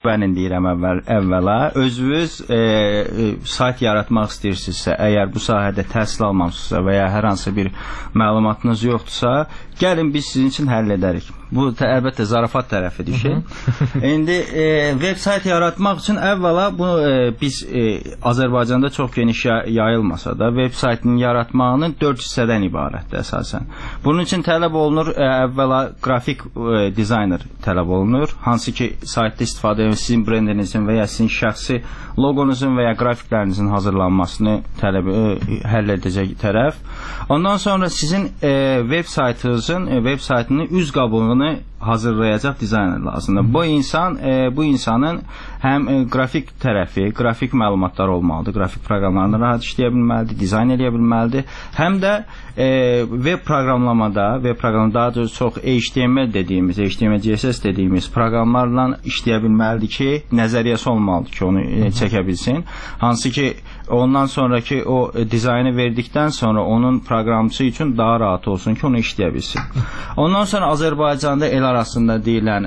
Bənin deyirəm əvvəla, özünüz sayt yaratmaq istəyirsinizsə, əgər bu sahədə təhsil almamısınızsa və ya hər hansı bir məlumatınız yoxdursa, gəlin biz sizin üçün həll edərik. Bu əlbəttə zarafat tərəfidir ki. İndi veb sayt yaratmaq üçün əvvəla biz Azərbaycanda çox geniş yayılmasa da veb saytının yaratmağının 4 hissədən ibarətdir əsasən. Bunun üçün tələb olunur, əvvəla qrafik dizayner tələb olunur, hansı ki saytda istifadə edir sizin brendinizin və ya sizin şəxsi logonuzun və ya qrafiklərinizin hazırlanmasını həll edəcək tərəf. Ondan sonra sizin veb saytının üz qabığını hazırlayacaq dizayner lazımdır. Bu insanın həm qrafik tərəfi, qrafik məlumatlar olmalıdır, qrafik proqramlarını rahat işləyə bilməlidir, dizayn edə bilməlidir. Həm də veb proqramlamada, daha çox HTML dediğimiz, HTML, CSS dediğimiz proqramlarla işləyə bilməlidir ki, nəzəriyyəsi olmalıdır ki, onu çəkə bilsin. Hansı ki, ondan sonraki o dizaynı verdikdən sonra onun proqramçısı üçün daha rahat olsun ki, onu işləyə bilsin. Ondan sonra Azərbaycanda el arasında deyilən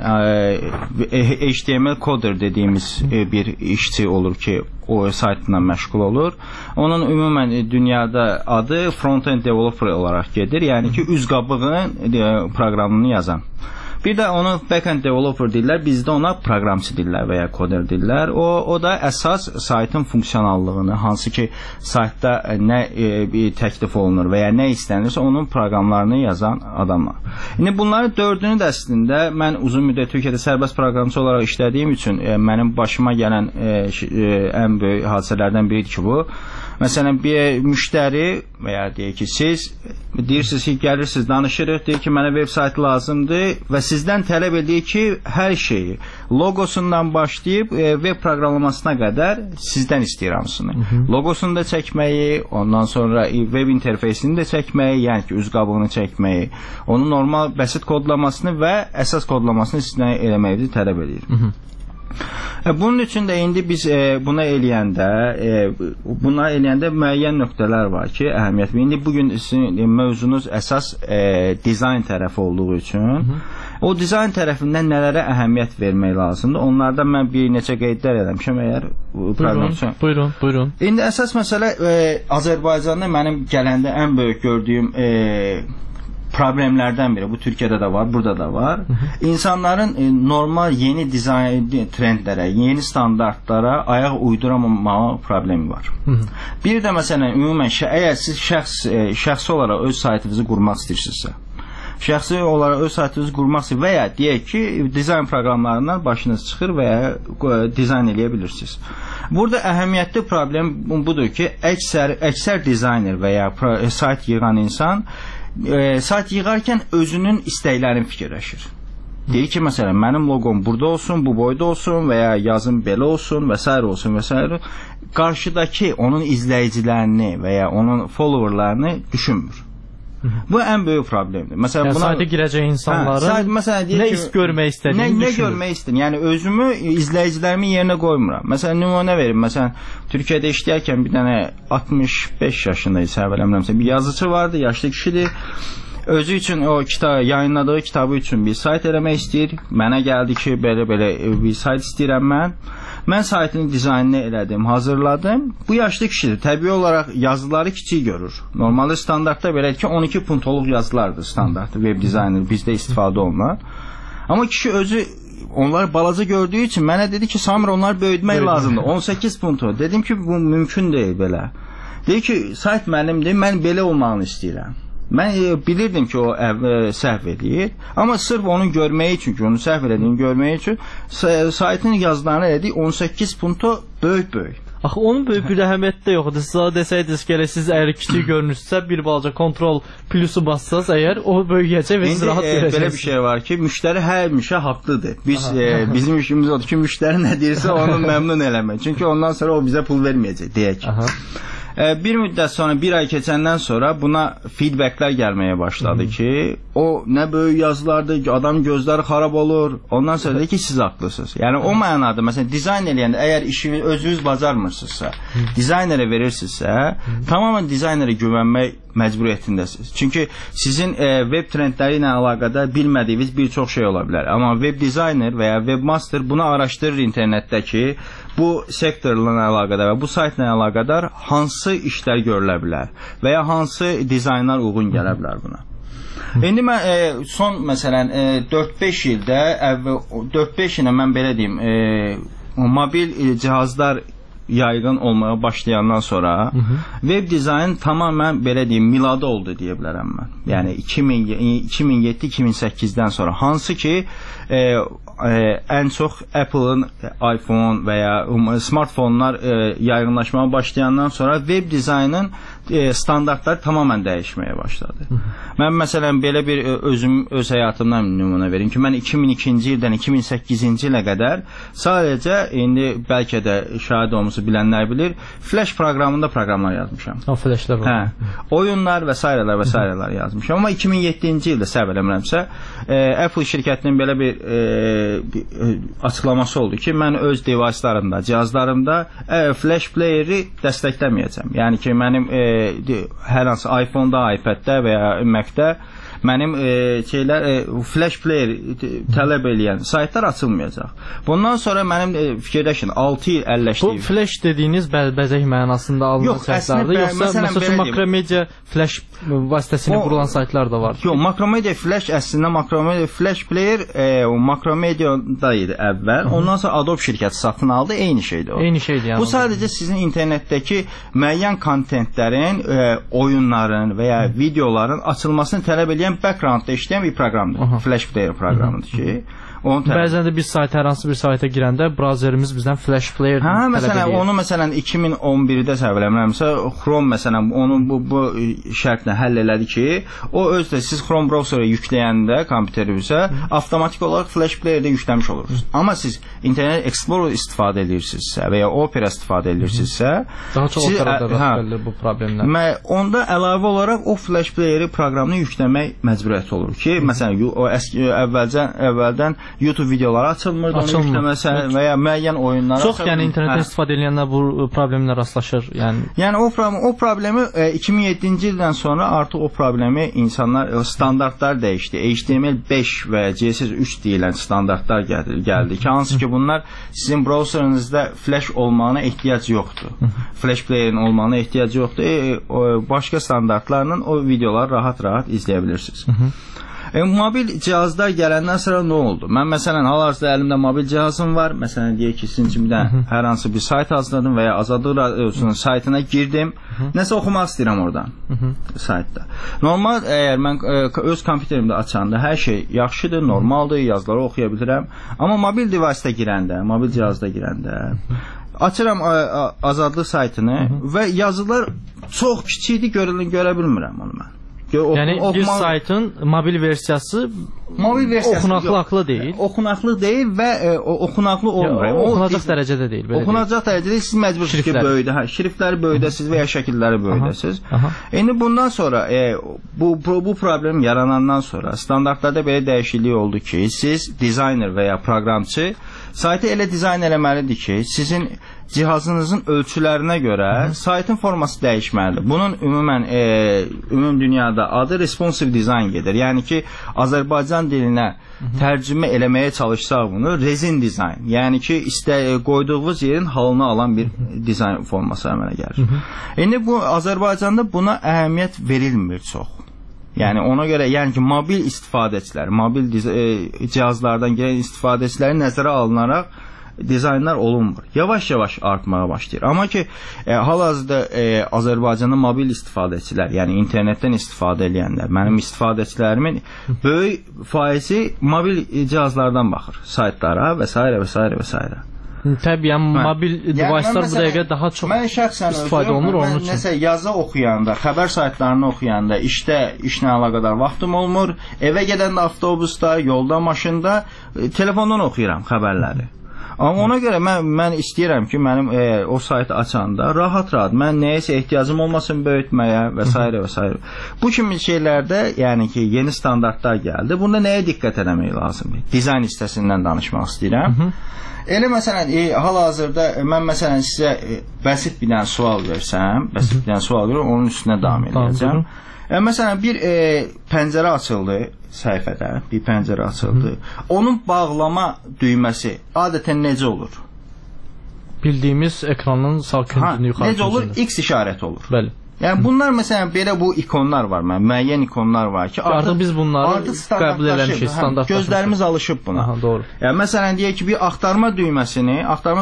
HTML coder dediğimiz bir işçi olur ki, o saytla məşğul olur. Onun ümumən dünyada adı front-end developer olaraq gedir. Yəni ki, üz qabığının proqramını yazan. Bir də onu back-end developer deyirlər, bizdə ona proqramçı deyirlər və ya koder deyirlər. O da əsas saytın funksionallığını, hansı ki, saytda nə təklif olunur və ya nə istənirsə, onun proqramlarını yazan adamlar. İndi bunların dördünü də əslində mən uzun müddət Türkiyədə sərbəst proqramçı olaraq işlədiyim üçün mənim başıma gələn ən böyük hadisələrdən biridir ki, bu. Məsələn, bir müştəri və ya deyək ki, siz deyirsiniz ki, gəlirsiniz, danışırıq, deyir ki, mənə web saytı lazımdır və sizdən tələb edir ki, hər şeyi logosundan başlayıb web proqramlamasına qədər sizdən istəyir hamısını. Logosunu da çəkməyi, ondan sonra web interfeysini də çəkməyi, yəni ki, üz qabığını çəkməyi, onun normal bəsit kodlamasını və əsas kodlamasını sizdən eləməyi tələb edir. Bunun üçün də indi biz buna eləyəndə müəyyən nöqtələr var ki, əhəmiyyət. İndi bugün sizin mövzunuz əsas dizayn tərəfi olduğu üçün o dizayn tərəfindən nələrə əhəmiyyət vermək lazımdır? Onlardan mən bir neçə qeydlər eləmişəm əgər Buyurun. İndi əsas məsələ Azərbaycanda mənim gələndə ən böyük gördüyüm problemlərdən biri, bu Türkiyədə də var, burada da var. İnsanların normal yeni dizayn trendlərə, yeni standartlara ayaq uyduramamağı problemi var. Bir də məsələn, ümumən əgər siz şəxsi olaraq öz saytınızı qurmaq istəyirsinizsə, və ya deyək ki, dizayn proqramlarından başınız çıxır və ya dizayn eləyə bilirsiniz. Burada əhəmiyyətli problem budur ki, əksər dizayner və ya sayt yığan insan sayt yığarkən özünün istəklərini fikirləşir. Deyir ki, məsələn, mənim loqom burada olsun, bu boyda olsun və ya yazım belə olsun və s. olsun və s. Qarşıdakı onun izləyicilərini və ya onun followerlarını düşünmür. Bu ən böyük problemdir. Məsələn, sayta girəcək insanların nə iş görmək istədiyini düşünür. Nə görmək istəyir? Yəni, özümü, izləyicilərimin yerinə qoymuram. Məsələn, nümunə verim. Məsələn, Türkiyədə işləyərkən bir dənə 65 yaşında isə bir yazıcı vardı, yaşlı kişidir. Özü üçün o yayınladığı kitabı üçün bir sayt eləmək istəyir. Mənə gəldi ki, belə bir sayt istəyirəm mən. Mən saytın dizaynını elədim, hazırladım. Bu yaşlı kişidir. Təbii olaraq yazıları kiçik görür. Normalde standartda belə ki 12 puntoluq yazılardır standartda. Web dizayner bizdə istifadə olunan. Amma kişi özü onları balaca gördüğü için mənə dedi ki, Samir onları böyütmək lazımdır. 18 puntu. Dedim ki, bu mümkün deyil belə. Dedi ki, sayt mənimdir, mən belə olmağını istəyirəm. Mən bilirdim ki, o səhv edir. Amma sırf onu görməyi üçün, onu səhv edədiyini görməyi üçün saytın yazılarını elədik 18 punto böyük. Axı, onun böyük bir əhəmiyyəti də yoxdur. Sizə desəydiniz ki, siz əgər kiçik görünüzsə, bir balaca kontrol plusu bassaz, əgər o böyüyəcək və siz rahat görəcəksiniz. Belə bir şey var ki, müştəri həmişə haqlıdır. Bizim işimiz odur ki, müştəri nə deyirsə onu məmnun eləmək. Çünki ondan sonra o bizə pul verməyəcək, deyək. Bir müddət sonra, bir ay keçəndən sonra buna feedbacklər gəlməyə başladı ki, o nə böyük yazılardır, adam gözləri xarab olur. Ondan sonra da ki, siz haqlısınız. Yəni o mənada, məsələn, dizayn eləyəndə əgər işini özünüz bacarmırsınızsa, dizaynerə verirsinizsə, tamamilə dizaynerə güvənmək məcburiyyətindəsiniz. Çünki sizin web trendləri ilə əlaqədar bilmədiyiniz bir çox şey ola bilər. Amma web dizayner və ya webmaster bunu araşdırır internetdəki bu sektorla əlaqədar və bu saytla əlaqədar hansı işlər görülə bilər və ya hansı dizaynlar uyğun gələ bilər buna. İndi mən son məsələn 4-5 ildə 4-5 ilə mən belə deyim mobil cihazlar yaygın olmaya başlayandan sonra web dizayn tamamən belə deyim miladı oldu deyə bilərəm mən. Yəni 2007-2008-dən sonra hansı ki ən çox Apple'ın iPhone və ya smartfonlar yaygınlaşmaya başlayandan sonra web dizaynın standartları tamamən dəyişməyə başladı. Mən məsələn belə bir öz həyatımdan nümunə verim ki, mən 2002-ci ildən 2008-ci ilə qədər sadəcə indi bəlkə də şahid olmusu bilənlər bilir, Flash proqramında proqramlar yazmışam. O Flashlar var. Oyunlar və s. yazmışam. Amma 2007-ci ildə səhv eləmirəmsə Apple şirkətinin belə bir açıqlaması oldu ki, mən öz device'larımda, cihazlarımda Flash player'i dəstəkləməyəcəm. Yəni ki, mənim hər hansı iPhone-da, iPad-də və ya Mac-də mənim Flash player tələb eləyən saytlar açılmayacaq. Bundan sonra mənim fikirləşin 6 il əlləşdiyim. Bu Flash dediyiniz bəzək mənasında alınan saytlardır, yoxsa məsələn Makromedia Flash vasitəsilə qurulan saytlar da var? Yox, Makromedia Flash əslində Makromedia Flash player Makromedia'da idi əvvəl. Ondan sonra Adobe şirkəti satın aldı, eyni şeydir o. Eyni şeydir yəni. Bu sadəcə sizin internetdəki müəyyən kontentlərin, oyunların və ya videoların açılmasını tələb edən backgroundda işləyən bir proqramdır. Flash player proqramıdır ki, bəzən də biz hər hansı bir sayta girəndə brauzerimiz bizdən Flash player tələb edir. Onu məsələn 2011-də səhv eləmirəmsə, Chrome məsələn onu bu şərtlə həll elədi ki, o özdə siz Chrome browserə yükləyəndə kompüterinizə avtomatik olaraq Flash playerdə yükləmiş olursunuz. Amma siz Internet Explorer istifadə edirsinizsə və ya Opera istifadə edirsinizsə, daha çox Operada rast gəlir bu problemlər. Onda əlavə olaraq o Flash playeri proqramını yükləmək məcburiyyəti olur ki, məsələn o əvvəldən YouTube videoları açılmır, onu yükləməsə və ya müəyyən oyunlar çox, yəni internetdən istifadə edənlər bu problemlə rastlaşır. Yəni o problemi 2007-ci ildən sonra artıq o problemi insanlar standartlar dəyişdi. HTML5 və CSS3 deyilən standartlar gəldi ki, hansı ki bunlar sizin browserinizdə Flash olmağına ehtiyac yoxdur. Flash playerin olmağına ehtiyac yoxdur. Başqa standartlarla o videoları rahat-rahat izləyə bilirsiniz. Mobil cihazlar gələndən sonra nə oldu? Mən məsələn hal-hazırda əlimdə mobil cihazım var. Məsələn deyək ki, sizin kimi də hər hansı bir sayt hazırladım və ya Azadlıq Radiosunun saytına girdim. Nəsə oxumaq istəyirəm oradan saytda. Normal əgər mən öz kompüterimdə açanda hər şey yaxşıdır, normaldır, yazıları oxuya bilirəm. Amma mobil device-da girəndə, mobil cihazda girəndə açıram Azadlıq saytını və yazılar çox kiçikdir, görə bilmirəm onu mən. Yəni bir saytın mobil versiyası oxunaqlı deyil. Oxunaqlı deyil və oxunaqlı olmur. Oxunacaq dərəcədə deyil. Oxunacaq dərəcədə siz məcbursunuz ki, böyüdə, şriftləri böyüdəsiniz və ya şəkilləri böyüdəsiz. İndi bundan sonra bu problem yaranandan sonra standartlarda belə dəyişiklik oldu ki, siz dizayner və ya proqramçı saytı elə dizayn eləməlidir ki, sizin cihazınızın ölçülərinə görə saytın forması dəyişməlidir. Bunun ümum dünyada adı responsive design gedir. Yəni ki, Azərbaycan dilinə tərcümə eləməyə çalışsaq bunu, rezin dizayn. Yəni ki, qoyduğunuz yerin halını alan bir dizayn forması əmələ gəlir. İndi bu Azərbaycanda buna əhəmiyyət verilmir çox. Yəni ona görə, yəni ki, mobil istifadəçilər, mobil cihazlardan gələn istifadəçiləri nəzərə alınaraq dizaynlar olunmur. Yavaş-yavaş artmağa başlayır. Amma ki, hal-hazırda Azərbaycanın mobil istifadəçilər, yəni internetdən istifadə edənlər, mənim istifadəçilərimin böyük faizi mobil cihazlardan baxır, saytlara və s. və s. və s. Təbii, mobil device'lar bu dəqiqə daha çox istifadə olunur onun üçün. Nəsə yazı oxuyanda, xəbər saytlarını oxuyanda, işlə əlaqədar vaxtım olmur. Evə gedəndə avtobusda, yolda, maşında telefondan oxuyuram xəbərləri. Amma ona görə mən istəyirəm ki, mənim o saytı açanda rahat-rahat mən nəyəsə ehtiyacım olmasın böyütməyə və s. və s. Bu kimi şeylərdə, yəni ki, yeni standartlar gəldi. Bunda nəyə diqqət etmək lazımdır? Dizayn hissəsindən danışmaq istəyirəm. Elə məsələn, hal-hazırda mən məsələn sizə bəsit bir dənə sual versəm, onun üstünə davam edəcəm. Məsələn, bir pəncərə açıldı səhifədə, bir pəncərə açıldı. Onun bağlama düyməsi adətən necə olur? Bildiyimiz ekranın sağ küncünü yuxarı. Necə olur? X işarəti olur. Bəli. Yəni bunlar məsələn belə bu ikonlar var, müəyyən ikonlar var ki, artıq biz bunları qəbul eləmişik, standartlaşmışıq. Gözlərimiz alışıb buna. Aha, doğru. Yəni məsələn deyək ki, bir axtarma düyməsini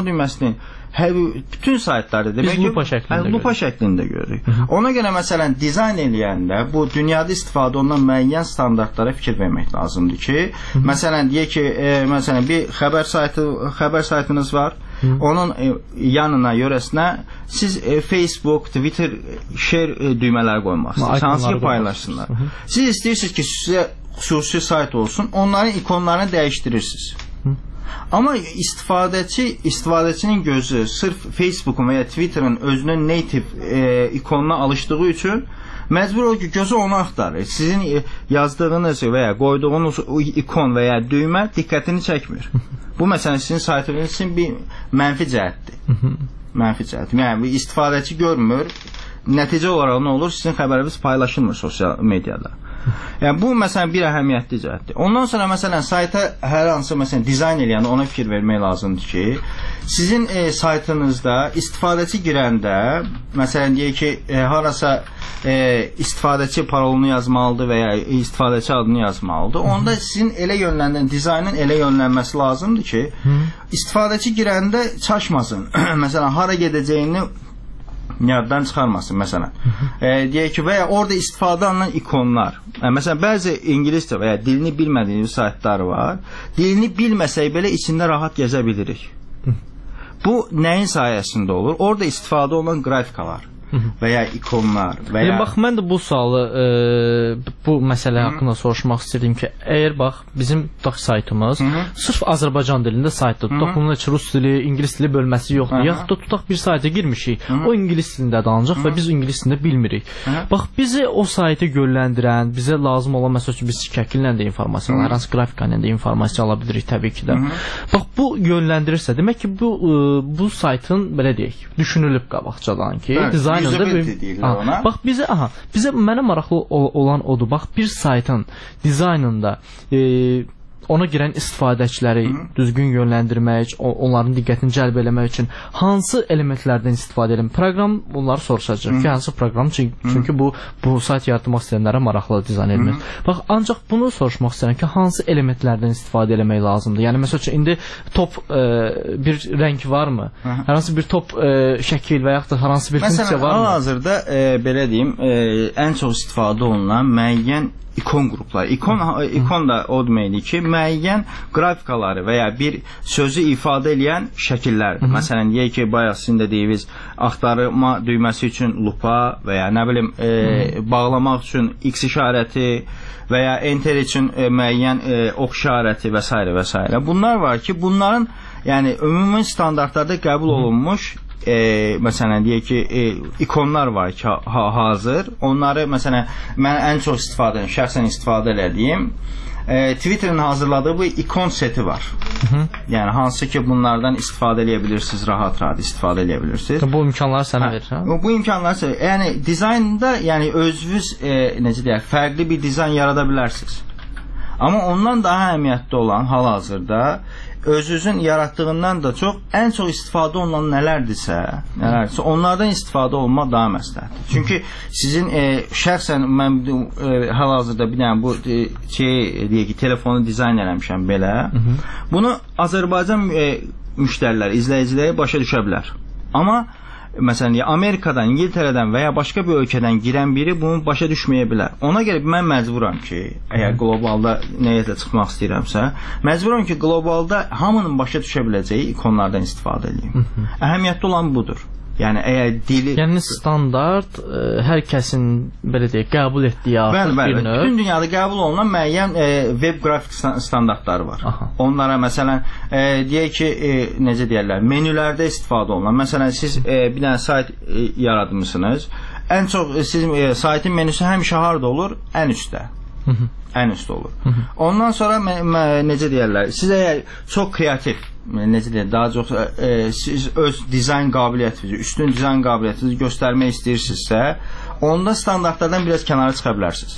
bütün saytlarda demək ki, lupa şəklində görürük. Ona görə məsələn dizayn eləyəndə bu dünyada istifadə olunan müəyyən standartlara fikir vermək lazımdır ki, məsələn deyək ki, məsələn bir xəbər saytınız var. Onun yanına, yörəsinə siz Facebook, Twitter, share düymələri qoymalısınız. Hansı ki paylaşsınlar. Siz istəyirsiniz ki, sizə xüsusi sayt olsun, onların ikonlarını dəyişdirirsiniz. Amma istifadəçinin gözü sırf Facebook'un və ya Twitter'ın özünün native ikonuna alışdığı üçün məcbur olur ki, gözü onu axtarır. Sizin yazdığınız və ya qoyduğunuz ikon və ya düymə diqqətini çəkmir. Bu məsələn sizin saytınız üçün bir mənfi cəhətdir. Mənfi cəhət. Yəni istifadəçi görmür. Nəticə olaraq nə olur? Sizin xəbəriniz paylaşılmır sosial mediada. Yəni bu məsələn bir əhəmiyyətli cəhətdir. Ondan sonra məsələn sayta hər hansı məsələn dizayn eləyəndə ona fikir vermək lazımdır ki, sizin saytınızda istifadəçi girəndə məsələn deyək ki, harasa istifadəçi parolunu yazmalıdır və ya istifadəçi adını yazmalıdır. Onda sizin elə yönləndirən dizaynın elə yönlənməsi lazımdır ki, istifadəçi girəndə çaşmasın. Məsələn hara gedəcəyini yaddan çıxarmasın məsələn. Deyək ki, və ya orada istifadə olunan ikonlar. Məsələn, bəzi ingiliscə və ya dilini bilmədiyiniz saytlar var. Dilini bilməsək belə içində rahat gəzə bilirik. Bu nəyin sayəsində olur? Orada istifadə olunan qrafikalar və ya ikonlar və ya... Bax, mən də bu sualı, bu məsələ haqqında soruşmaq istəyirdim ki, əgər bax, bizim tutaq saytımız sırf Azərbaycan dilində saytdır. Tutaq bunun heç rus dili, ingilis dili bölməsi yoxdur. Yaxud da tutaq bir sayta girmişik, o ingilis dilində danacaq və biz ingilis dilində bilmirik. Bax, bizi o saytı yönləndirən, bizə lazım olan, məsəl üçün biz şəkillə də informasiya, hər hansı qrafikayla da informasiya ala bilirik təbii ki də. Bax, bu yönləndirirsə, demək ki, bu saytın, belə deyək, düşünülüb qabaqcadan ki, dizayn bax bizə mənə maraqlı olan odur. Bax bir saytın dizaynında ona girən istifadəçiləri düzgün yönləndirmək, onların diqqətini cəlb eləmək üçün hansı elementlərdən istifadə edelim? Proqram bunları soruşacaq ki, hansı proqram? Çünki bu sayt yaratmaq istəyənlərə maraqlı dizayn edilir. Bax, ancaq bunu soruşmaq istəyirəm ki, hansı elementlərdən istifadə eləmək lazımdır? Yəni, məsəl üçün, indi top bir rəng varmı? Hər hansı bir top şəkil və yaxud da hər hansı bir funksiya varmı? Məsələn, hal-hazırda, belə deyim, ən çox istifadə olunan müəyyən ikon qrupları. İkon da o deməkdir ki, müəyyən qrafikaları və ya bir sözü ifadə edən şəkillərdir. Məsələn, deyək ki, bayaq sizin də deyiniz, axtarma düyməsi üçün lupa və ya nə bilim, bağlamaq üçün X işarəti və ya enter üçün müəyyən ox işarəti və s. və s. Bunlar var ki, bunların yəni ümumi standartlarda qəbul olunmuş məsələn deyək ki, ikonlar var ki, hazır. Onları məsələn mən ən çox şəxsən istifadə elədiyim Twitter'ın hazırladığı bu ikon seti var. Yəni hansı ki bunlardan istifadə edə bilirsiniz, rahat-rahat istifadə edə bilirsiniz. Bu imkanları sənə verir, hə? Bu imkanları, yəni dizaynda yəni özünüz necə deyək, fərqli bir dizayn yarada bilərsiniz. Amma ondan daha əhəmiyyətli olan hal-hazırda özünüzün yaratdığından da çox ən çox istifadə olunan nələrdirsə, onlardan istifadə olmaq daha məsləhətdir. Çünki sizin şəxsən mən hal-hazırda bir dənə bu deyək ki, telefonu dizayn eləmişəm belə. Bunu Azərbaycan müştərilər, izləyiciləri başa düşə bilər. Amma məsələn, Amerikadan, İngiltərədən və ya başqa bir ölkədən girən biri bunu başa düşməyə bilər. Ona görə mən məcburam ki, əgər qlobalda nəyə çıxmaq istəyirəmsə, məcburam ki, qlobalda hamının başa düşə biləcəyi ikonlardan istifadə edeyim. Əhəmiyyətli olan budur. Yəni əgər dili standart hər kəsin belə deyək qəbul etdiyi artıq bir növ. Bütün dünyada qəbul olunan müəyyən web qrafik standartları var. Onlara məsələn deyək ki, necə deyirlər, menülərdə istifadə olunan. Məsələn siz bir dənə sayt yaratmısınız. Ən çox sizin saytın menüsü həmişə harda olur? Ən üstdə. Ən üstdə olur. Ondan sonra necə deyirlər, siz əgər çox kreativ, necə deyək, daha çox siz öz dizayn qabiliyyətinizi, üstün dizayn qabiliyyətinizi göstərmək istəyirsinizsə, onda standartlardan biraz kənara çıxa bilərsiniz.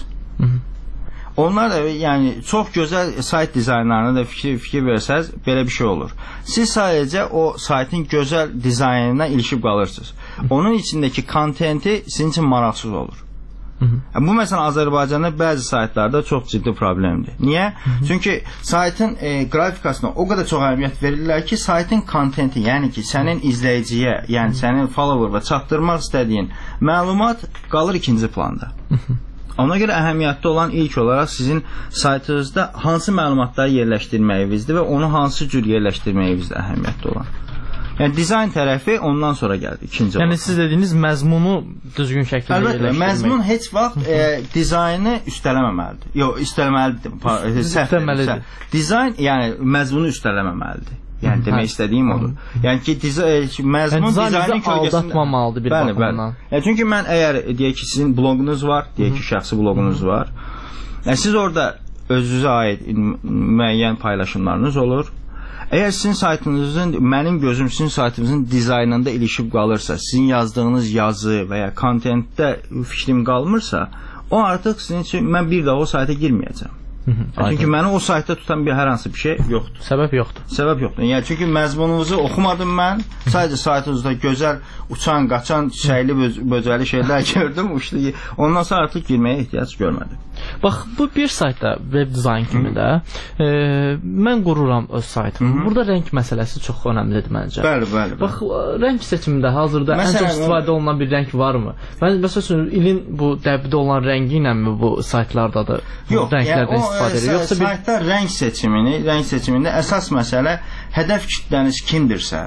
Onlar da yəni çox gözəl sayt dizaynlarına da fikir versəz, belə bir şey olur. Siz sadəcə o saytın gözəl dizaynına ilişib qalırsınız. Onun içindəki kontenti sizin üçün maraqsız olur. Bu məsələn Azərbaycanda bəzi saytlarda çox ciddi problemdir. Niyə? Çünki saytın qrafikasına o qədər çox əhəmiyyət verirlər ki, saytın kontenti, yəni ki, sənin izləyiciyə, yəni sənin follower'a çatdırmaq istədiyin məlumat qalır ikinci planda. Ona görə əhəmiyyətli olan ilk olaraq sizin saytınızda hansı məlumatları yerləşdirməyinizdir və onu hansı cür yerləşdirməyinizdir əhəmiyyətli olan. Yəni dizayn tərəfi ondan sonra gəldi, ikinci olaraq. Yəni siz dediyiniz məzmunu düzgün şəkildə yerləşdirmək. Əlbəttə, məzmun heç vaxt dizaynı üstələməməlidir. Yox, üstələməlidir. Dizayn, yəni məzmunu üstələməməlidir. Yəni demək istədiyim odur. Yəni ki, məzmun dizaynın kölgəsində aldatmamalıdır bir baxımdan. Çünki mən əgər deyək ki, sizin bloqunuz var, deyək ki, şəxsi bloqunuz var. Siz orada özünüzə aid müəyyən paylaşımlarınız olur. Əgər sizin saytınızın, mənim gözüm sizin saytınızın dizaynında ilişib qalırsa, sizin yazdığınız yazı və ya kontentdə fikrim qalmırsa, o artıq sizin üçün mən bir daha o sayta girməyəcəm. Çünki məni o saytda tutan hər hansı bir şey yoxdur. Səbəb yoxdur. Səbəb yoxdur. Yəni çünki məzmununuzu oxumadım mən. Sadəcə saytınızda gözəl uçan, qaçan, çiçəkli, böcəli şeylər gördüm. Ondan sonra artıq girməyə ehtiyac görmədim. Bax, bu bir saytda web dizayn kimi də mən qururam öz saytımı. Burada rəng məsələsi çox önəmlidir məncə. Bəli. Bax, rəng seçimində hazırda ən çox istifadə olunan bir rəng varmı? Məsələn, ilin bu dəbdə olan rəngi ilənmi bu saytlarda da rənglərdən istifadə edir? Yoxsa saytda rəng seçimində əsas məsələ hədəf kütləniz kimdirsə,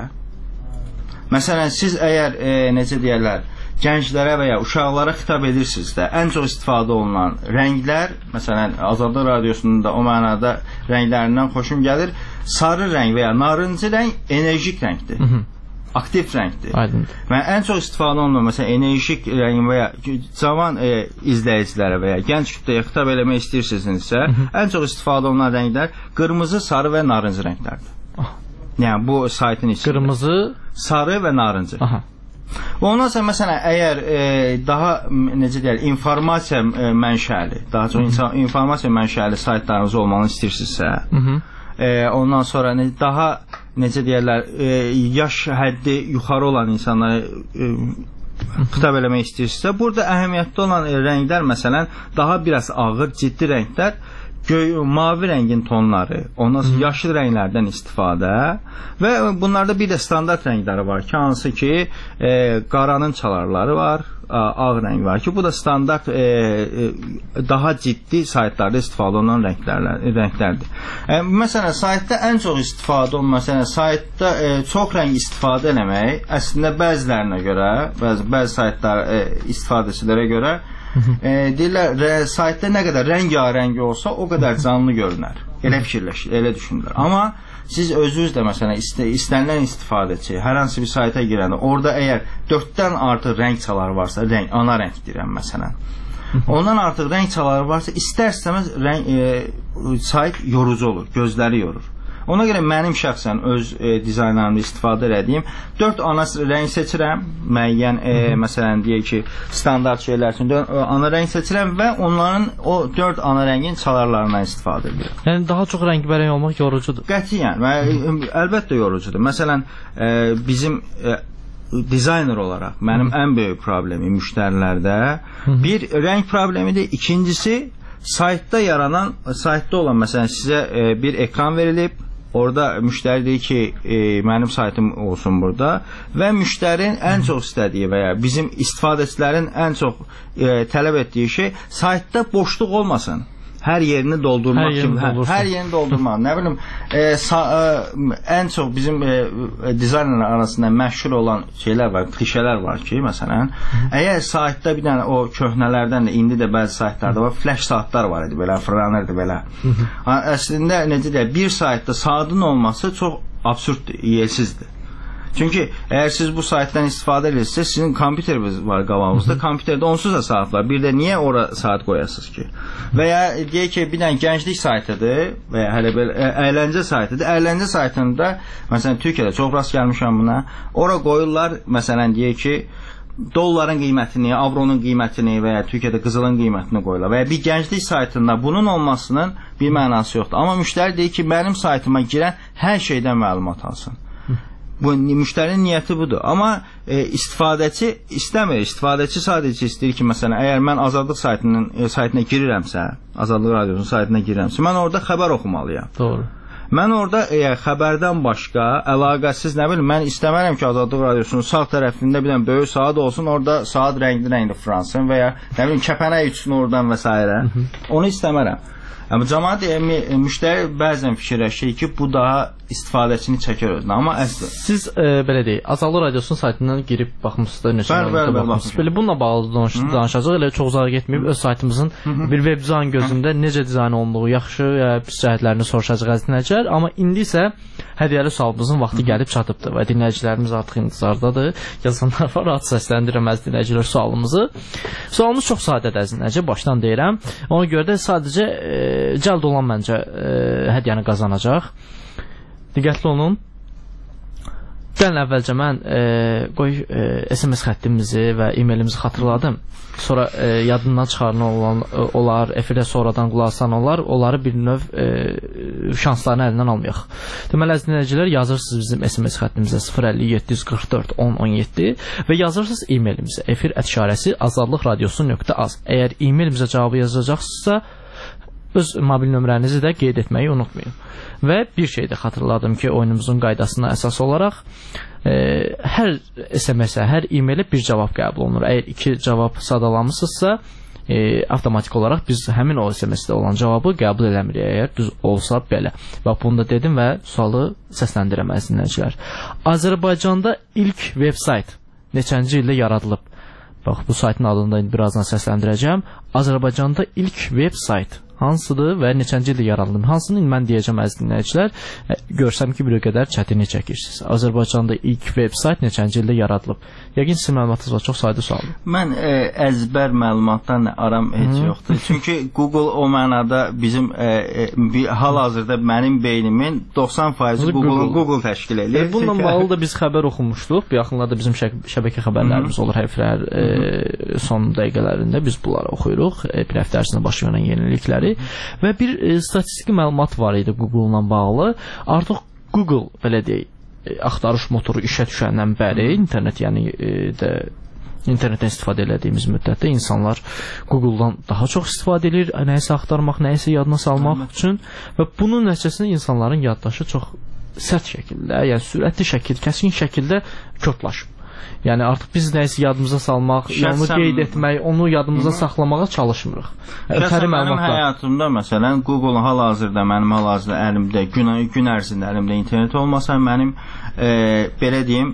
məsələn, siz əgər necə deyərlər, gənclərə və ya uşaqlara xitab edirsinizsə, ən çox istifadə olunan rənglər, məsələn, Azadlıq Radiosunda da o mənada rənglərindən xoşum gəlir. Sarı rəng və ya narıncı rəng enerjik rəngdir. Aktiv rəngdir. Və ən çox istifadə olunan, məsələn, enerjik rəng və ya cavan izləyicilərə və ya gənc kütləyə xitab eləmək istəyirsinizsə, ən çox istifadə olunan rənglər qırmızı, sarı və narıncı rənglərdir. Yəni, bu saytın içində. Qırmızı, sarı və narıncı. Ondan sonra məsələn əgər daha necə deyək, informasiya mənşəli, daha çox informasiya mənşəli saytlarınız olmanı istəyirsinizsə, ondan sonra daha necə deyirlər, yaş həddi yuxarı olan insanlara xitab eləmək istəyirsinizsə, burada əhəmiyyətli olan rənglər məsələn daha biraz ağır, ciddi rənglər, mavi rəngin tonları, ondan sonra yaşıl rənglərdən istifadə və bunlarda bir də standart rəngləri var ki, hansı ki qaranın çalarları var, ağ rəng var ki, bu da standart daha ciddi saytlarda istifadə olunan rənglərdir. Məsələn, saytda ən çox istifadə olunan, məsələn, saytda çox rəng istifadə eləmək əslində bəzilərinə görə, bəzi saytlar istifadəçilərə görə deyirlər, saytda nə qədər rəngarəng olsa, o qədər canlı görünər. Elə fikirləşir, elə düşünürlər. Amma siz özünüz də məsələn istənilən istifadəçi hər hansı bir sayta girəndə, orada əgər 4-dən artıq rəng çaları varsa, ana rəng deyirəm məsələn, ondan artıq rəng çaları varsa, istər-istəməz sayt yorucu olur, gözləri yorur. Ona görə mənim şəxsən öz dizaynlarımda istifadə edədiyim 4 ana rəng seçirəm, müəyyən məsələn deyək ki, standart şeylər üçün ana rəng seçirəm və onların o 4 ana rəngin çalarlarından istifadə edirəm. Yəni daha çox rəngbərəng olmaq yorucudur. Qətiyyən, əlbəttə yorucudur. Məsələn, bizim dizayner olaraq mənim ən böyük problemi müştərilərdə bir rəng problemidir, ikincisi saytda olan məsələn sizə bir ekran verilib, orada müştəri deyir ki, mənim saytım olsun burada və müştərinin ən çox istədiyi və ya bizim istifadəçilərin ən çox tələb etdiyi şey saytda boşluq olmasın. hər yerini doldurmaq kimi, hər yerini doldurmaq. Nə bilim, ən çox bizim dizaynerlər arasında məşhur olan şeylər var, klişələr var ki, məsələn, əgər saytda bir dənə o köhnələrdən də, indi də bəzi saytlarda var, flash saatlar var idi, belə, fırlanırdı, belə. Əslində, necə deyək, bir saytda saatın olması çox absurddur, yelsizdir. Çünki əgər siz bu saytdan istifadə edirsiniz, sizin kompüteriniz var qabağınızda, kompüterdə onsuz da saat var. Bir də niyə ora saat qoyasınız ki? Və ya deyək ki, bir dənə gənclik saytıdır və ya hələ belə əyləncə saytıdır. Əyləncə saytında, məsələn, Türkiyədə çox rast gəlmişəm buna, ora qoyurlar, məsələn, deyək ki, dolların qiymətini, avronun qiymətini və ya Türkiyədə qızılın qiymətini qoyurlar. Və ya bir gənclik saytında bunun olmasının bir mənası yoxdur. Amma müştəri deyir ki, mənim saytıma girən hər şeydən məlumat alsın. Bu müştərinin niyyəti budur. Amma istifadəçi istəmir. İstifadəçi sadəcə istəyir ki, məsələn, əgər mən Azadlıq saytına girirəmsə, Azadlıq radiosunun saytına girirəmsə, mən orada xəbər oxumalıyam. Doğru. Mən orada xəbərdən başqa, əlaqəsiz, nə bilim, mən istəmərəm ki, Azadlıq radiosunun sağ tərəfində bir dənə böyük saat olsun, orada saat rəngli fıransın və ya, nə bilim, kəpənək üçün oradan və s. Onu istəmərəm. Amma cəmaət müştəri bəzən fikirləşir ki, bu daha istifadəçini çəkər özünə. Amma əslində siz belə deyək, Azadlıq radiosunun saytından girib baxmısınız, neçə baxmısınız. Belə bununla bağlı danışacağıq. Elə çox uzağa getməyib öz saytımızın bir web dizayn gözündə necə dizayn olunduğu, yaxşı ya pis cəhətlərini soruşacağıq əziz dinləyicilər. Amma indi isə hədiyyəli sualımızın vaxtı gəlib çatıbdır və dinləyicilərimiz artıq intizardadır. Yazanlar var, rahat səsləndirəm əziz dinləyicilər sualımızı. Sualımız çox sadədir əziz dinləyicilər, başdan deyirəm. Ona görə də sadəcə cəld olan məncə hədiyyəni qazanacaq. Diqqətli olun. Gəlin əvvəlcə mən SMS xəttimizi və e-mailimizi xatırladım. Sonra yadından çıxarılan olar, efirə sonradan qulaq asan olar, onları bir növ şanslarını əlindən almayaq. Deməli, əziz dinləyicilər, yazırsınız bizim SMS xəttimizə 050-744-1017 və yazırsınız e-mailimizə efir@azadlıqradiosu.az. Əgər e-mailimizə cavabı yazacaqsınızsa, öz mobil nömrənizi də qeyd etməyi unutmayın. Və bir şey də xatırladım ki, oyunumuzun qaydasına əsas olaraq hər SMS-ə, hər e-mailə bir cavab qəbul olunur. Əgər 2 cavab sadalamısınızsa, avtomatik olaraq biz həmin o SMS-də olan cavabı qəbul eləmirik, əgər düz olsa belə. Bax, bunu da dedim və sualı səsləndirəm əziz dinləyicilər. Azərbaycanda ilk veb-sayt neçənci ildə yaradılıb? Bax, bu saytın adını da birazdan səsləndirəcəm. Azərbaycanda ilk veb-sayt hansıdır və neçənci ildə yaradılıb? Hansını mən deyəcəm əziz dinləyicilər, görsəm ki, bir qədər çətinlik çəkirsiniz. Azərbaycanda ilk veb-sayt neçənci ildə yaradılıb? Yəqin sizin məlumatınız var, çox sadə sualdır. Mən əzbər məlumatdan aram heç yoxdur. Çünki Google o mənada bizim hal-hazırda mənim beynimin 90% Google təşkil edir. Bununla bağlı da biz xəbər oxumuşduq. Bu yaxınlarda bizim şəbəkə xəbərlərimiz olur. Həftələr son dəqiqələrində biz bunları oxuyuruq. Bir həftə ərzində baş verən yenilikləri. Və bir statistik məlumat var idi Google-la bağlı. Artıq Google, belə deyək, axtarış motoru işə düşəndən bəri, internet, yəni internetdən istifadə elədiyimiz müddətdə insanlar Google-dan daha çox istifadə edir, nəyisə axtarmaq, nəyisə yadına salmaq üçün və bunun nəticəsində insanların yaddaşı çox sərt şəkildə, yəni sürətli şəkildə, kəskin şəkildə kökləşib. Yəni artıq biz nəyisə yadımıza salmaq, onu qeyd etmək, onu yadımıza saxlamağa çalışmırıq. Mənim həyatımda, məsələn, Google hal-hazırda mənim hal-hazırda əlimdə, gün ərzində əlimdə internet olmasa, mənim, belə deyim,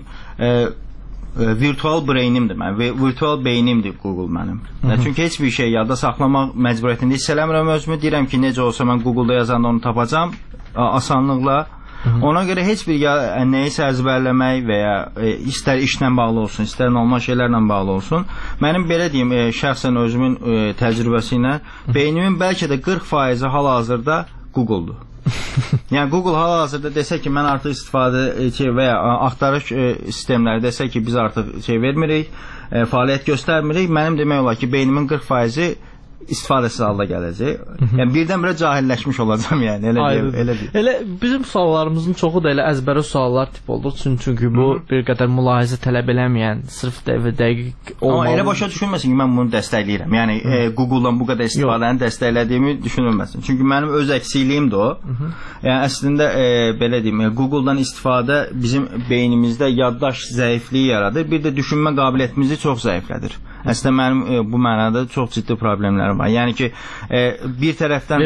virtual brainimdir mənim, virtual beynimdir Google mənim. Çünki heç bir şey yadda saxlamaq məcburiyyətində hiss eləmirəm özümü, deyirəm ki, necə olsa mən Google-da yazanda onu tapacam, asanlıqla. Ona görə heç bir nəyisə əzbərləmək və ya istər işlə bağlı olsun, istər normal şeylərlə bağlı olsun, mənim belə deyim, şəxsən özümün təcrübəsi ilə beynimin bəlkə də 40% hal-hazırda Google-dur. Yəni Google hal-hazırda desə ki, mən artıq istifadə və ya axtarış sistemləri desə ki, biz artıq vermirik, fəaliyyət göstərmirik, mənim demək olar ki, beynimin 40%-i istifadəsiz halda gələcək. Yəni birdən-birə cahilləşmiş olacam, yəni elə deyim. Elə bizim suallarımızın çoxu da elə əzbərə suallar tip olur. Çünki bu bir qədər mülahizə tələb eləməyən, sırf dəqiq olmalı. Amma elə başa düşülməsin ki, mən bunu dəstəkləyirəm. Yəni Google-dan bu qədər istifadəni dəstəklədiyimi düşünülməsin. Çünki mənim öz əksikliyimdir o. Yəni əslində belə deyim, Google-dan istifadə bizim beynimizdə yaddaş zəifliyi yaradır. Bir də düşünmə qabiliyyətimizi çox zəiflədir. Əslində mənim bu mənada çox ciddi problemlərim var. Yəni ki, bir tərəfdən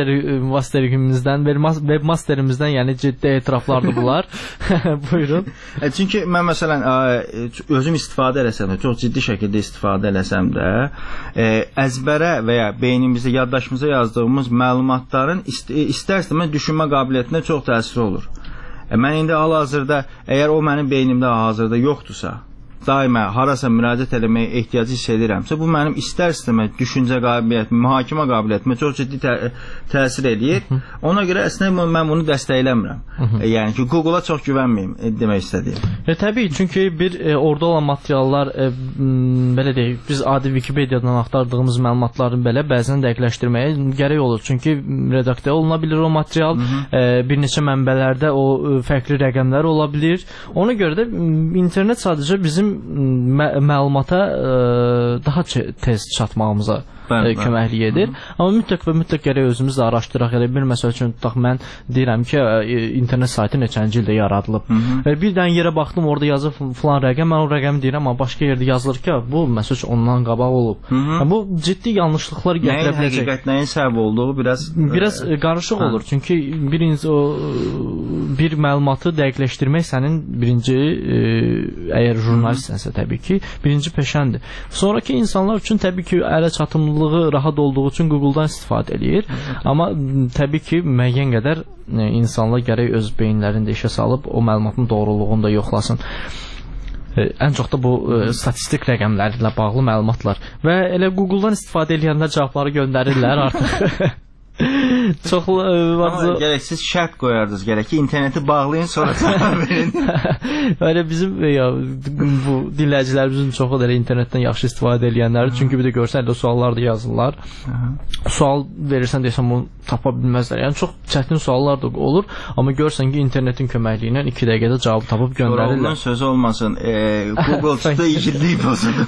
webmasterimizdən yəni ciddi etiraflardır bunlar. Buyurun. Çünki mən məsələn özüm istifadə eləsəm də, çox ciddi şəkildə istifadə eləsəm də, əzbərə və ya beynimizdə, yaddaşımıza yazdığımız məlumatların istər-istəməz düşünmə qabiliyyətinə çox təsiri olur. Mən indi hal-hazırda, əgər o mənim beynimdə hazırda yoxdursa, daima harasa müraciət eləməyə ehtiyacı hiss edirəmsə, bu mənim istər-istəməz düşüncə qabiliyyətimə, mühakimə qabiliyyətimə çox ciddi təsir eləyir. Ona görə əslində mən bunu dəstəkləmirəm. Yəni ki, Google-a çox güvənməyim demək istədiyim. Təbii, çünki orada olan materiallar, belə deyək, biz adi Wikipediyadan axtardığımız məlumatların belə bəzən dəqiqləşdirməyə gərək olur. Çünki redaktə oluna bilir o material, bir neçə mənbələrdə o fərqli rəqəmlər ola bilir. Ona görə də internet sadəcə bizim məlumata daha tez çatmağımıza köməklik edir. Amma mütləq və mütləq gərək özümüz də araşdıraq. Elə bir məsəl üçün tutaq, mən deyirəm ki, internet saytı neçənci ildə yaradılıb. Bir dənə yerə baxdım, orada yazıb filan rəqəm, mən o rəqəmi deyirəm, amma başqa yerdə yazılır ki, bu məsəl üçün ondan qabaq olub. Bu ciddi yanlışlıqlar gətirə biləcək. Nəyin həqiqət, nəyin səbəb olduğu biraz qarışıq olur. Çünki bir məlumatı dəqiqləşdirmək sənin birinci, əgər jurnalistsənsə təbii ki, birinci peşəndir. Sonraki insanlar üçün təbii ki, ələ çatımlı rahat olduğu üçün Google-dan istifadə eləyir. Amma təbii ki, müəyyən qədər insanlar gərək öz beyinlərində işə salıb o məlumatın doğruluğunu da yoxlasın. Ən çox da bu statistik rəqəmlərlə bağlı məlumatlar. Və elə Google-dan istifadə edənlər cavabları göndərirlər artıq. Gərək siz şərt qoyardınız, gərək ki, interneti bağlayın, sonra cavab verin. Elə bizim bu dinləyicilərimizin çoxu da internetdən yaxşı istifadə edənlərdir. Çünki bir də görsən elə suallar da yazırlar. Sual verirsən deyəsən bunu tapa bilməzlər. Yəni çox çətin suallar da olur, amma görsən ki, internetin köməkliyi ilə 2 dəqiqədə cavab tapıb göndərirlər. Sonra onun sözü olmasın, Google çıxdı, igidlik bozuldu.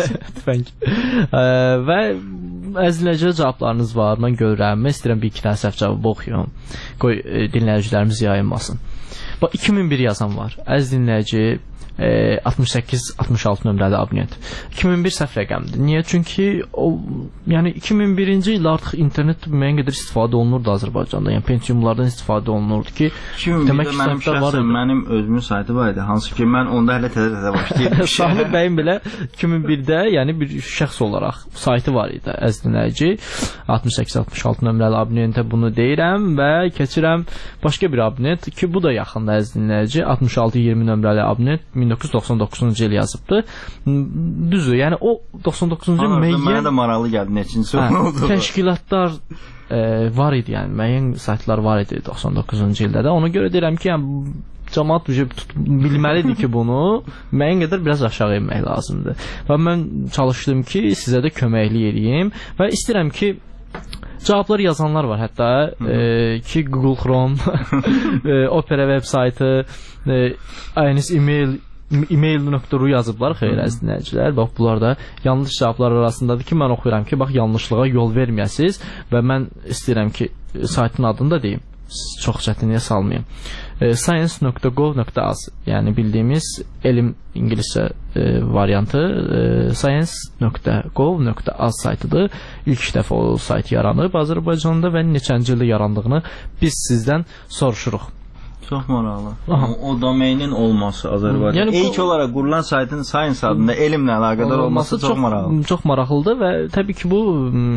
Və əziləcə cavablarınız var, mən görürəm. Mən istəyirəm bir-iki dənə səhv cavabı oxuyum. Qoy dinləyicilərimiz yayınmasın. 2001 yazan var. Əziz dinləyici, 68-66 nömrəli abunət. 2001 səhv rəqəmdir. Niyə? Çünki yəni 2001-ci ildə artıq internet müəyyən qədər istifadə olunurdu Azərbaycanda. Yəni Pentiumlardan istifadə olunurdu ki, demək ki, mənim özümün saytı var idi. Hansı ki, mən onda hələ təzə başlayırdım. Samir bəyin belə 2001-də yəni bir şəxs olaraq saytı var idi, əziz dinləyici. 68-66 nömrəli abunətə bunu deyirəm və keçirəm başqa bir abunət ki, bu da yaxında, əziz dinləyici. 66-20 nömrəli abunət 1999-cu il yazıbdır. Düzdür, yəni o 99-cu il müəyyən... Mənə də maraqlı gəldi, neçinci oldu. Təşkilatlar var idi, yəni müəyyən saytlar var idi 99-cu ildə də. Ona görə deyirəm ki, yəni cəmaət bilməlidir ki, bunu müəyyən qədər biraz aşağı inmək lazımdır. Və mən çalışdım ki, sizə də köməklik edeyim və istəyirəm ki, cavabları yazanlar var hətta ki, Google Chrome, Opera web saytı, ayınız email.ru yazıblar, xeyr əziz dinləyicilər. Bax, bunlar da yanlış cavablar arasındadır ki, mən oxuyuram ki, bax, yanlışlığa yol verməyəsiniz və mən istəyirəm ki, saytın adını da deyim, çox çətinliyə salmayayım. Science.gov.az, yəni bildiyimiz elm ingiliscə variantı science.gov.az saytıdır. İlk dəfə o sayt yaranıb Azərbaycanda və neçənci ildə yarandığını biz sizdən soruşuruq. Çox maraqlı. O domeinin olması Azərbaycanda. Yəni, ilk olaraq qurulan saytın Science adında elmlə əlaqədar olması çox maraqlıdır. Çox maraqlıdır və təbii ki, bu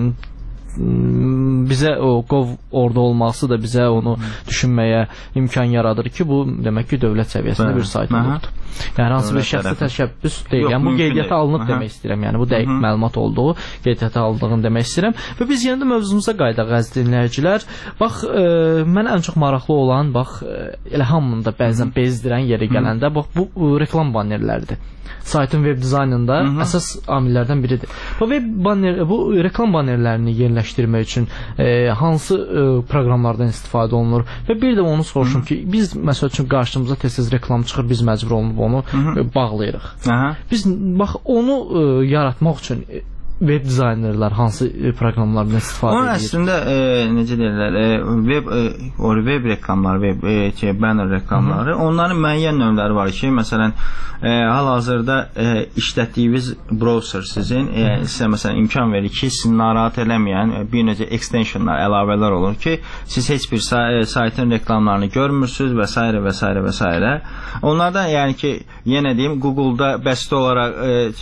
bizə o Gov orada olması da bizə onu düşünməyə imkan yaradır ki, bu demək ki, dövlət səviyyəsində bir sayt olubdur. Yəni hansı bir şəxsi təşəbbüs deyil. Yəni bu qeydiyyata alınıb demək istəyirəm. Yəni bu dəqiq məlumat olduğu qeydiyyata alındığını demək istəyirəm. Və biz yenə də mövzumuza qayıdaq, əziz dinləyicilər. Bax, mən ən çox maraqlı olan, bax, elə hamını da bəzən bezdirən yerə gələndə, bax, bu reklam bannerləridir. Saytın web dizaynında əsas amillərdən biridir. Bu reklam bannerlərini yerləşdirmək üçün hansı proqramlardan istifadə olunur və bir də onu soruşum ki, biz məsəl üçün qarşımıza tez-tez reklam çıxır, biz məcbur olunub onu bağlayırıq. Biz bax onu yaratmaq üçün web dizaynerlər hansı proqramlardan istifadə edir? O əslində necə deyirlər, web reklamları, banner reklamları, onların müəyyən növləri var ki, məsələn, hal-hazırda işlətdiyiniz browser sizin sizə məsələn imkan verir ki, sizi narahat eləməyən bir necə extensionlar, əlavələr olur ki, siz heç bir saytın reklamlarını görmürsünüz və s. və s. və s. Onlardan yəni ki, yenə deyim, Google-da bəsit olaraq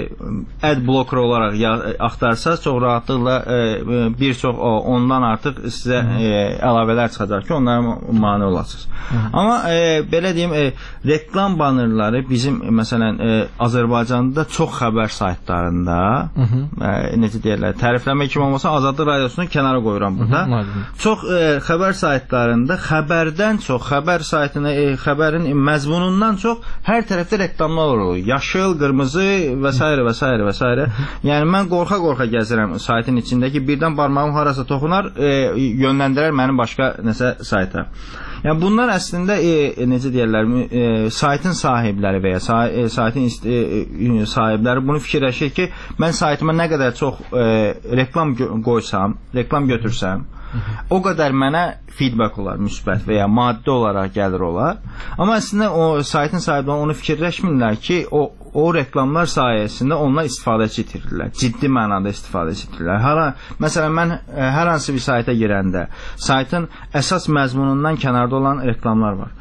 ad blocker olaraq axtarsaz, çox rahatlıqla bir çox ondan artıq sizə əlavələr çıxacaq ki, onlara mane olasınız. Amma belə deyim, reklam bannerları bizim məsələn Azərbaycanda çox xəbər saytlarında necə deyirlər, tərifləmə kimi olmasa Azadlıq Radiosunu kənara qoyuram burada. Çox xəbər saytlarında xəbərdən çox, xəbər saytına, xəbərin məzmunundan çox hər tərəfdə reklamlar olur. Yaşıl, qırmızı və s. və s. və s. Yəni mən qorxa-qorxa gəzirəm saytın içindəki, birdən barmağım harasa toxunar, yönləndirər məni başqa nəsə sayta. Yəni bunlar əslində necə deyirlər, saytın sahibləri və ya saytın sahibləri bunu fikirləşir ki, mən saytıma nə qədər çox reklam qoysam, reklam götürsəm, o qədər mənə feedback olar, müsbət və ya maddi olaraq gəlir olar. Amma əslində o saytın sahibləri onu fikirləşmirlər ki, o reklamlar sayəsində onlar istifadəçi itirirlər. Ciddi mənada istifadəçi itirirlər. Məsələn, mən hər hansı bir sayta girəndə saytın əsas məzmunundan kənarda olan reklamlar var.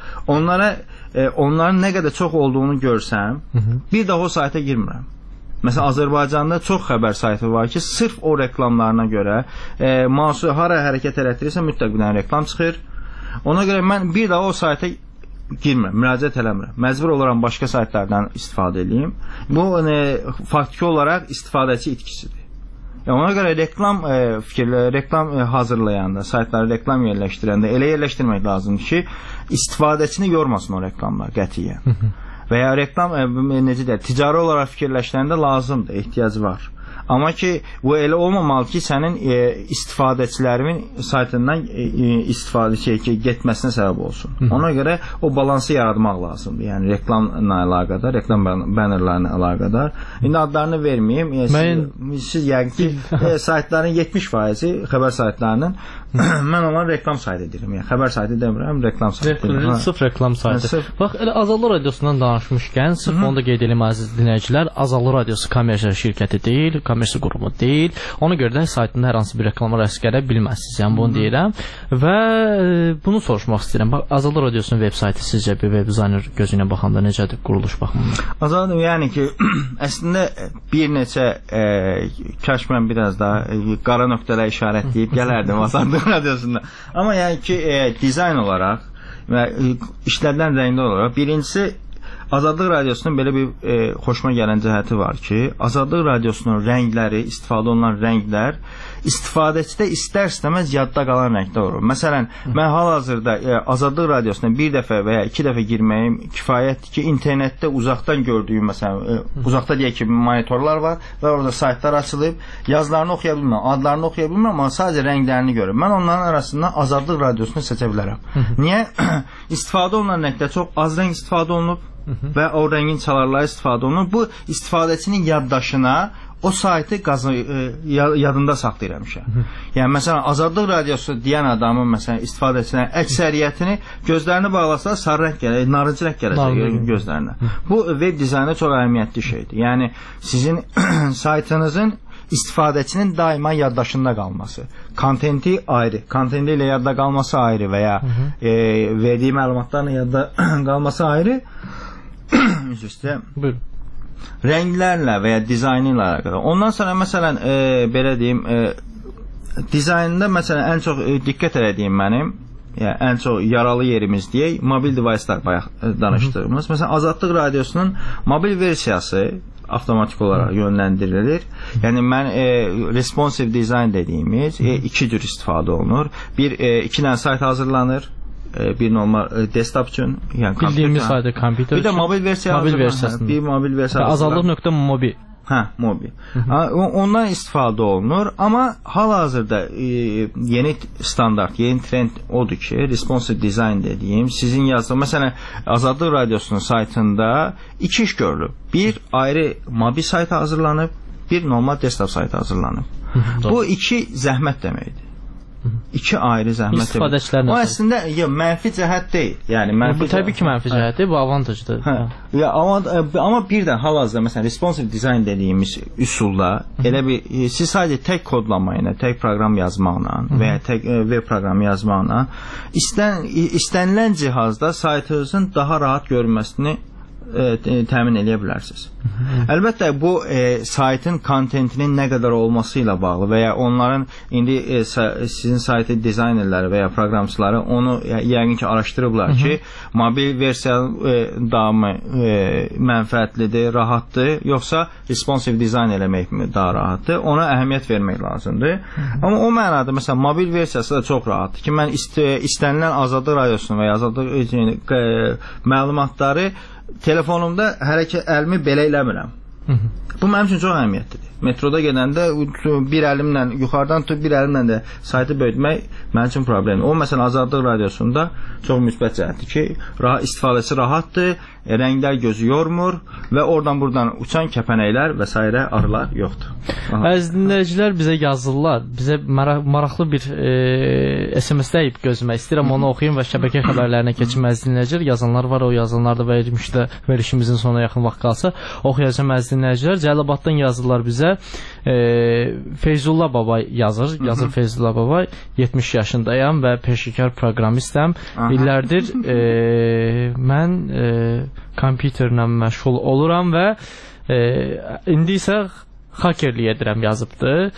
Onların nə qədər çox olduğunu görsəm, bir daha o sayta girmirəm. Məsələn, Azərbaycanda çox xəbər saytı var ki, sırf o reklamlarına görə mahsul hara hərəkət elətdirirsə mütləq bir dənə reklam çıxır. Ona görə mən bir daha o sayta girmirəm, müraciət eləmirəm. Məcbur olaram başqa saytlardan istifadə edeyim. Bu faktiki olaraq istifadəçi itkisidir. Ona görə reklam hazırlayanda, saytları reklam yerləşdirəndə elə yerləşdirmək lazımdır ki, istifadəçini yormasın o reklamlar qətiyyən. Və ya reklam necə deyək, ticari olaraq fikirləşəndə lazımdır, ehtiyac var. Amma ki, bu elə olmamalı ki, sənin istifadəçilərimin saytından istifadə getməsinə səbəb olsun. Ona görə o balansı yaratmaq lazımdır. Yəni reklamla əlaqədar, reklam bannerlarla əlaqədar. İndi adlarını verməyim. Siz yəqin ki, saytların 70%-i xəbər saytlarının mən onları reklam saytı edirəm. Yəni xəbər saytı demirəm, reklam saytı. Sırf reklam saytı. Bax, elə Azadlıq Radiosundan danışmışkən, sırf onu da qeyd edim əziz dinləyicilər, Azadlıq Radiosu kommersiya şirkəti deyil, kommersiya qurumu deyil. Ona görə də saytında hər hansı bir reklamlar əskərə bilməzsiniz. Yəni bunu deyirəm və bunu soruşmaq istəyirəm. Bax, Azadlıq Radiosunun veb saytı sizcə bir web dizayner gözünə baxanda necədir quruluş baxımından? Azadlıq, yəni ki, əslində bir neçə kaş mən biraz daha qara nöqtələ işarətləyib gələrdim Azadlıq Radiosunda. Amma yəni ki, dizayn olaraq və işlədilən rəngli olaraq birincisi Azadlıq Radiosunun belə bir xoşuma gələn cəhəti var ki, Azadlıq Radiosunun rəngləri, istifadə olunan rənglər istifadəçidə istər-istəməz yadda qalan rənglər olur. Məsələn, mən hal-hazırda Azadlıq Radiosuna bir dəfə və ya iki dəfə girməyim kifayətdir ki, internetdə uzaqdan gördüyüm, məsələn, uzaqda deyək ki, monitorlar var və orada saytlar açılıb, yazılarını oxuya bilmirəm, adlarını oxuya bilmirəm, amma sadəcə rənglərini görürəm. Mən onların arasından Azadlıq Radiosunu seçə bilərəm. Niyə? İstifadə olunan rəngdə çox az rəng istifadə olunub və o rəngin çalarları istifadə olunur. Bu istifadəçinin yaddaşına o saytı yadında saxlayır həmişə. Yəni məsələn Azadlıq Radiosu deyən adamın məsələn istifadəçilərin əksəriyyətini gözlərini bağlasa sarı rəng gələcək, narıncı rəng gələcək gözlərinə. Bu web dizaynda çox əhəmiyyətli şeydir. Yəni sizin saytınızın istifadəçinin daima yaddaşında qalması. Kontenti ayrı, kontenti ilə yadda qalması ayrı və ya verdiyi məlumatlarla yadda qalması ayrı. Rənglərlə və ya dizaynı ilə əlaqədar. Ondan sonra məsələn belə deyim, dizaynında məsələn ən çox diqqət elədiyim mənim, yəni ən çox yaralı yerimiz deyək, mobil device'lar bayaq danışdığımız. Məsələn Azadlıq Radiosunun mobil versiyası avtomatik olaraq yönləndirilir. Yəni mən responsive design dediyimiz iki cür istifadə olunur. İki dənə sayt hazırlanır. Bir normal desktop üçün, yəni bildiyimiz sayda kompüter. Bir də mobil versiyası. Bir mobil versiyası. Azadlıq.mobi. Mobi. Ondan istifadə olunur, amma hal-hazırda yeni standart, yeni trend odur ki, responsive design dediyim, sizin yazdığınız, məsələn, Azadlıq Radiosunun saytında iki iş görülüb. Bir, ayrı mobil sayt hazırlanıb, bir normal desktop saytı hazırlanıb. Bu iki zəhmət deməkdir. İki ayrı zəhmət. İstifadəçilərin. O əslində mənfi cəhət deyil. Yəni bu təbii ki, mənfi cəhətdir, bu avantajdır. Ya amma bir də hal-hazırda məsələn responsive design dediyimiz üsulla elə bir siz sadəcə tək kodlama ilə, tək proqram yazmaqla və ya tək web proqramı yazmaqla istənilən cihazda saytınızın daha rahat görünməsini təmin edə bilərsiniz. Əlbəttə bu saytın kontentinin nə qədər olması ilə bağlı və ya onların indi sizin saytı dizaynerləri və ya proqramçıları onu yəqin ki araşdırıblar ki, mobil versiya daha mı mənfəətlidir, rahatdır, yoxsa responsive dizayn eləmək daha rahatdır. Ona əhəmiyyət vermək lazımdır. Amma o mənada məsələn mobil versiyası da çox rahatdır ki, mən istənilən Azadlıq radiosunu və ya Azadlıq məlumatları telefonumda əlimi belə eləmirəm. Bu mənim üçün çox əhəmiyyətlidir. Metroda gedəndə bir əlimlə yuxarıdan tutub bir əlimlə də saytı böyütmək mənim üçün problemdir. O məsələn Azadlıq radiosunda çox müsbət cəhətdir ki, istifadəsi rahatdır, rənglər gözü yormur və oradan buradan uçan kəpənəklər və s. arılar yoxdur. Əziz dinləyicilər bizə yazırlar. Bizə maraqlı bir SMS dəyib gözümə. İstəyirəm onu oxuyum və şəbəkə xəbərlərinə keçim. Əziz dinləyicilər, yazanlar var, o yazanlar da verilişimizin sonuna yaxın vaxt qalsa oxuyacağım. Əziz dinləyicilər, Cəlilabaddan yazırlar bizə. Feyzullah baba yazır Feyzullah baba, 70 yaşındayam və peşəkar proqramistəm. İllərdir mən kompüterlə məşğul oluram və indi isə hakerlik edirəm yazıbdır.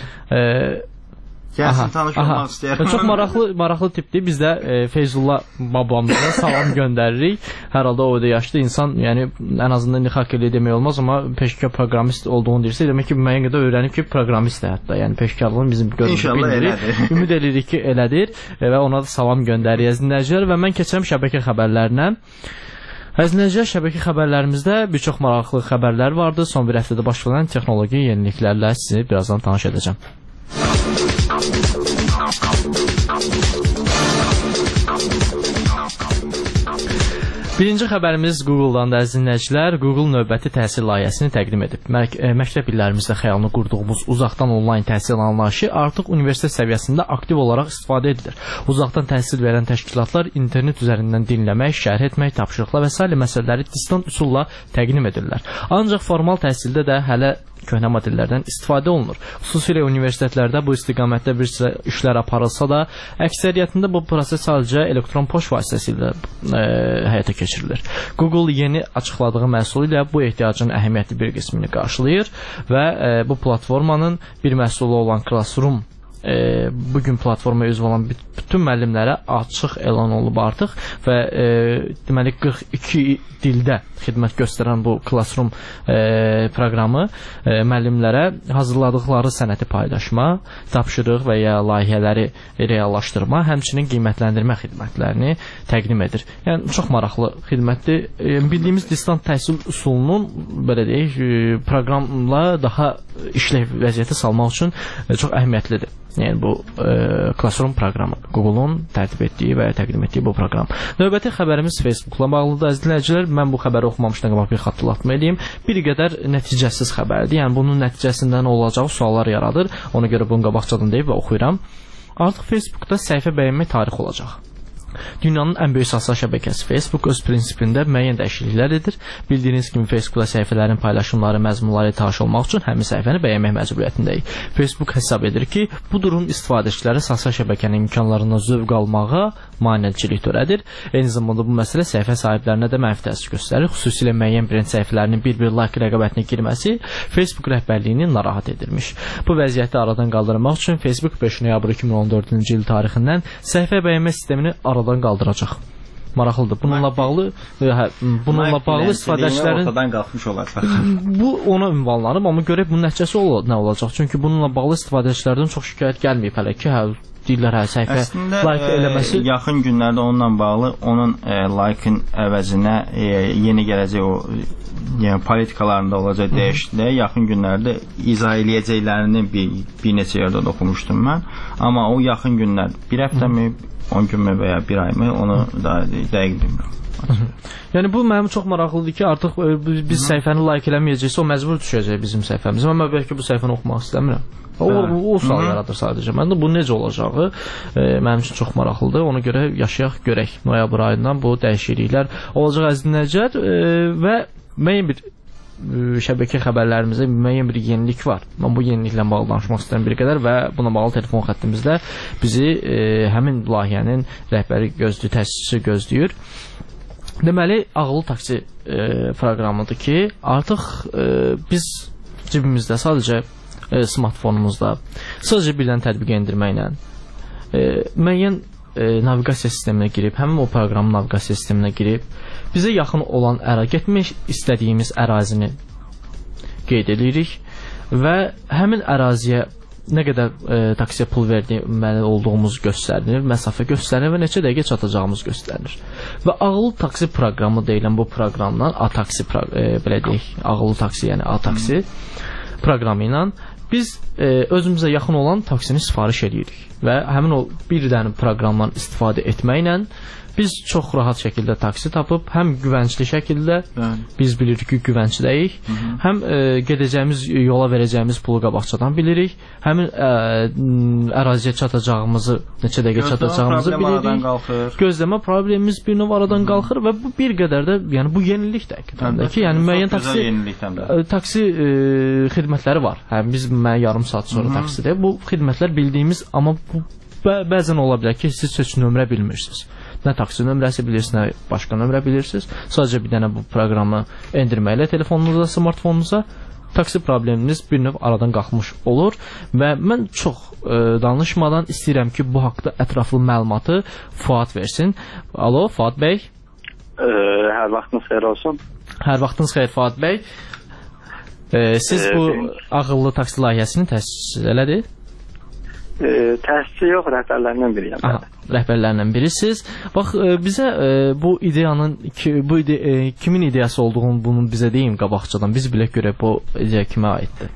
Gəlsin, tanış olmaq istəyirəm. Çox maraqlı tipdir. Biz də Feyzullah babamıza salam göndəririk. Hər halda o da yaşlı insan, yəni ən azından indi hakerlik demək olmaz, amma peşəkar proqramist olduğunu deyirsə, demək ki, müəyyən qədər öyrənib ki, proqramistdir hətta. Yəni peşəkarlığın bizim görünüşü ümid edirik ki, elədir və ona da salam göndəririk dinləyicilər və mən keçirəm şəbəkə xəbərlərinə. Əziz şəbəkə xəbərlərimizdə bir çox maraqlı xəbərlər vardı. Son bir həftədə baş verən texnoloji yeniliklərlə sizi birazdan tanış edəcəm. Birinci xəbərimiz Google-dan da, əziz dinləyicilər. Google növbəti təhsil layihəsini təqdim edib. Məktəb illərimizdə xəyalını qurduğumuz uzaqdan onlayn təhsil anlayışı artıq universitet səviyyəsində aktiv olaraq istifadə edilir. Uzaqdan təhsil verən təşkilatlar internet üzərindən dinləmək, şərh etmək, tapşırıqlar və s. məsələləri distant üsulla təqdim edirlər. Ancaq formal təhsildə də hələ köhnə modellərdən istifadə olunur. Xüsusilə universitetlərdə bu istiqamətdə bir sıra işlər aparılsa da, əksəriyyətində bu proses sadəcə elektron poçt vasitəsilə həyata keçirilir. Google yeni açıqladığı məhsul ilə bu ehtiyacın əhəmiyyətli bir qismini qarşılayır və bu platformanın bir məhsulu olan Classroom bugün platformaya üzv olan bütün müəllimlərə açıq elan olub artıq və deməli 42 dildə xidmət göstərən bu Classroom proqramı müəllimlərə hazırladıqları sənəti paylaşma, tapşırıq və ya layihələri reallaşdırma, həmçinin qiymətləndirmə xidmətlərini təqdim edir. Yəni çox maraqlı xidmətdir. Bildiyimiz distant təhsil üsulunun belə deyək, proqramla daha işləv vəziyyətə salmaq üçün çox əhəmiyyətlidir. Yəni bu Classroom proqramı, Google-un tərtib etdiyi və təqdim etdiyi bu proqram. Növbəti xəbərimiz Facebook-la bağlıdır. Əziz dinləyicilər, mən bu xəbəri oxumamışdan qabaq bir xatırlatma edeyim. Bir qədər nəticəsiz xəbərdir. Yəni bunun nəticəsində nə olacağı suallar yaradır. Ona görə bunu qabaqcadan deyib və oxuyuram. Artıq Facebookda səhifə bəyənmək tarixi olacaq. Dünyanın ən böyük sosial şəbəkəsi Facebook öz prinsipində müəyyən dəyişikliklər edir. Bildiyiniz kimi Facebookda səhifələrin paylaşımları, məzmunları tanış olmaq üçün həmin səhifəni bəyənmək məcburiyyətindəyik. Facebook hesab edir ki, bu durum istifadəçilərə sosial şəbəkənin imkanlarından zövq almağa maneçilik törədir. Eyni zamanda bu məsələ səhifə sahiblərinə də mənfi təsir göstərir. Xüsusilə müəyyən brend səhifələrinin bir-bir like rəqabətinə girməsi Facebook rəhbərliyini narahat edirmiş. Bu vəziyyəti aradan qaldırmaq üçün Facebook 5 noyabr 2014-cü il tarixindən səhifə bəyənmə sistemini aradan qaldıracaq. Maraqlıdır. Bununla bağlı istifadəçilərin ortadan qalxmış olacaq. Bu ona ünvanlanıb, amma görək bunun nəticəsi nə olacaq? Çünki bununla bağlı istifadəçilərdən çox şikayət gəlməyib hələ ki, deyirlər səhifə like eləməsi. Yaxın günlərdə onunla bağlı onun like-ın əvəzinə yeni gələcək o yəni politikalarında olacaq dəyişikliklər yaxın günlərdə izah eləyəcəklərini bir neçə yerdə oxumuşdum mən. Amma o yaxın günlər bir həftəmi, 10 günmü və ya bir ayımı onu da dəqiq bilmirəm. Yəni bu mənim çox maraqlıdır ki, artıq biz səhifəni like eləməyəcəksə, o məcbur düşəcək bizim səhifəmizə. Mən bəlkə bu səhifəni oxumaq istəmirəm. O sual yaradır sadəcə. Məndə bu necə olacağı mənim üçün çox maraqlıdır. Ona görə yaşayaq, görək. Noyabr ayından bu dəyişikliklər olacaq əziz dinləyicilər və müəyyən bir şəbəkə xəbərlərimizdə müəyyən bir yenilik var. Mən bu yeniliklə bağlı danışmaq istəyirəm bir qədər və buna bağlı telefon xəttimizdə bizi həmin layihənin rəhbəri gözləyir, təsisçisi gözləyir. Deməli, ağıllı taksi proqramıdır ki, artıq biz cibimizdə sadəcə smartfonumuzda sadəcə bir dənə tətbiq endirməklə müəyyən naviqasiya sisteminə girib, həmin o proqramın naviqasiya sisteminə girib, bizə yaxın olan getmək istədiyimiz ərazini qeyd edirik və həmin əraziyə nə qədər taksiyə pul verməli olduğumuz göstərilir, məsafə göstərilir və neçə dəqiqə çatacağımız göstərilir. Və ağıllı taksi proqramı deyilən bu proqramdan A-taksi, belə deyək, ağıllı taksi, yəni A-taksi proqramı ilə biz özümüzə yaxın olan taksini sifariş edirik və həmin o bir dənə proqramdan istifadə etməklə biz çox rahat şəkildə taksi tapıb, həm güvəncli şəkildə, biz bilirik ki, güvəncdəyik, həm gedəcəyimiz, yola verəcəyimiz pulu qabaqcadan bilirik, həmin əraziyə çatacağımızı, neçə dəqiqə çatacağımızı bilirik, gözləmə problemimiz bir növ aradan qalxır və bu bir qədər də, yəni bu yenilik də ki, yəni müəyyən taksi xidmətləri var. Həm biz yarım saat sonra taksidir. Bu xidmətlər bildiyimiz, amma bəzən ola bilər ki, siz heç nömrə bilmirsiniz. Nə taksi nömrəsi bilirsiniz, nə başqa nömrə bilirsiniz. Sadəcə bir dənə bu proqramı endirməklə telefonunuza, smartfonunuza taksi probleminiz bir növ aradan qalxmış olur və mən çox danışmadan istəyirəm ki, bu haqda ətraflı məlumatı Fuad versin. Alo, Fuad bəy. Hər vaxtınız xeyir olsun. Hər vaxtınız xeyir, Fuad bəy. Siz bu ağıllı taksi layihəsinin təsisçisi elədir? Təsisçi yox, rəhbərlərindən biriyəm. Rəhbərlərindən birisiz. Bax, bizə bu ideyanın, kimin ideyası olduğunu bunu bizə deyin qabaqcadan. Biz bilək görək bu ideya kimə aiddir.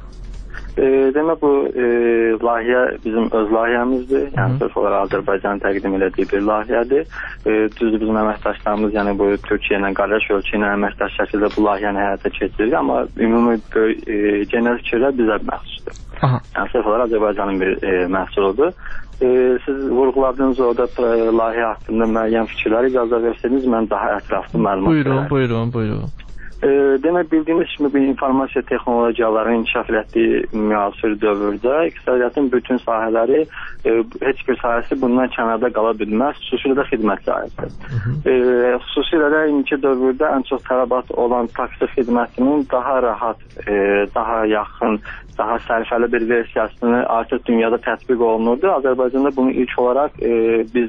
Demək, bu layihə bizim öz layihəmizdir. Yəni, sırf olaraq Azərbaycanın təqdim elədiyi bir layihədir. Düzdür, bizim əməkdaşlarımız, yəni bu Türkiyə ilə, qardaş ölçü ilə əməkdaş şəkildə bu layihəni həyata keçiririk, amma ümumi genel fikirlər bizə məxsusdur. Yəni, sırf olaraq Azərbaycanın bir məhsuludur. Siz vurğuladığınız orada layihə haqqında müəyyən fikirləri icazə verseniz, mən daha ətraflı məlumat verərəm. Buyurun. Demək, bildiyimiz kimi bir informasiya texnologiyalarının inkişaf etdiyi müasir dövrdə iqtisadiyyatın bütün sahələri, heç bir sahəsi bundan kənarda qala bilməz, xüsusilə də xidmət sahəsi. Xüsusilə də indiki dövrdə ən çox tələbat olan taksi xidmətinin daha rahat, daha yaxın, daha sərfəli bir versiyasını artıq dünyada tətbiq olunurdu. Azərbaycanda bunu ilk olaraq biz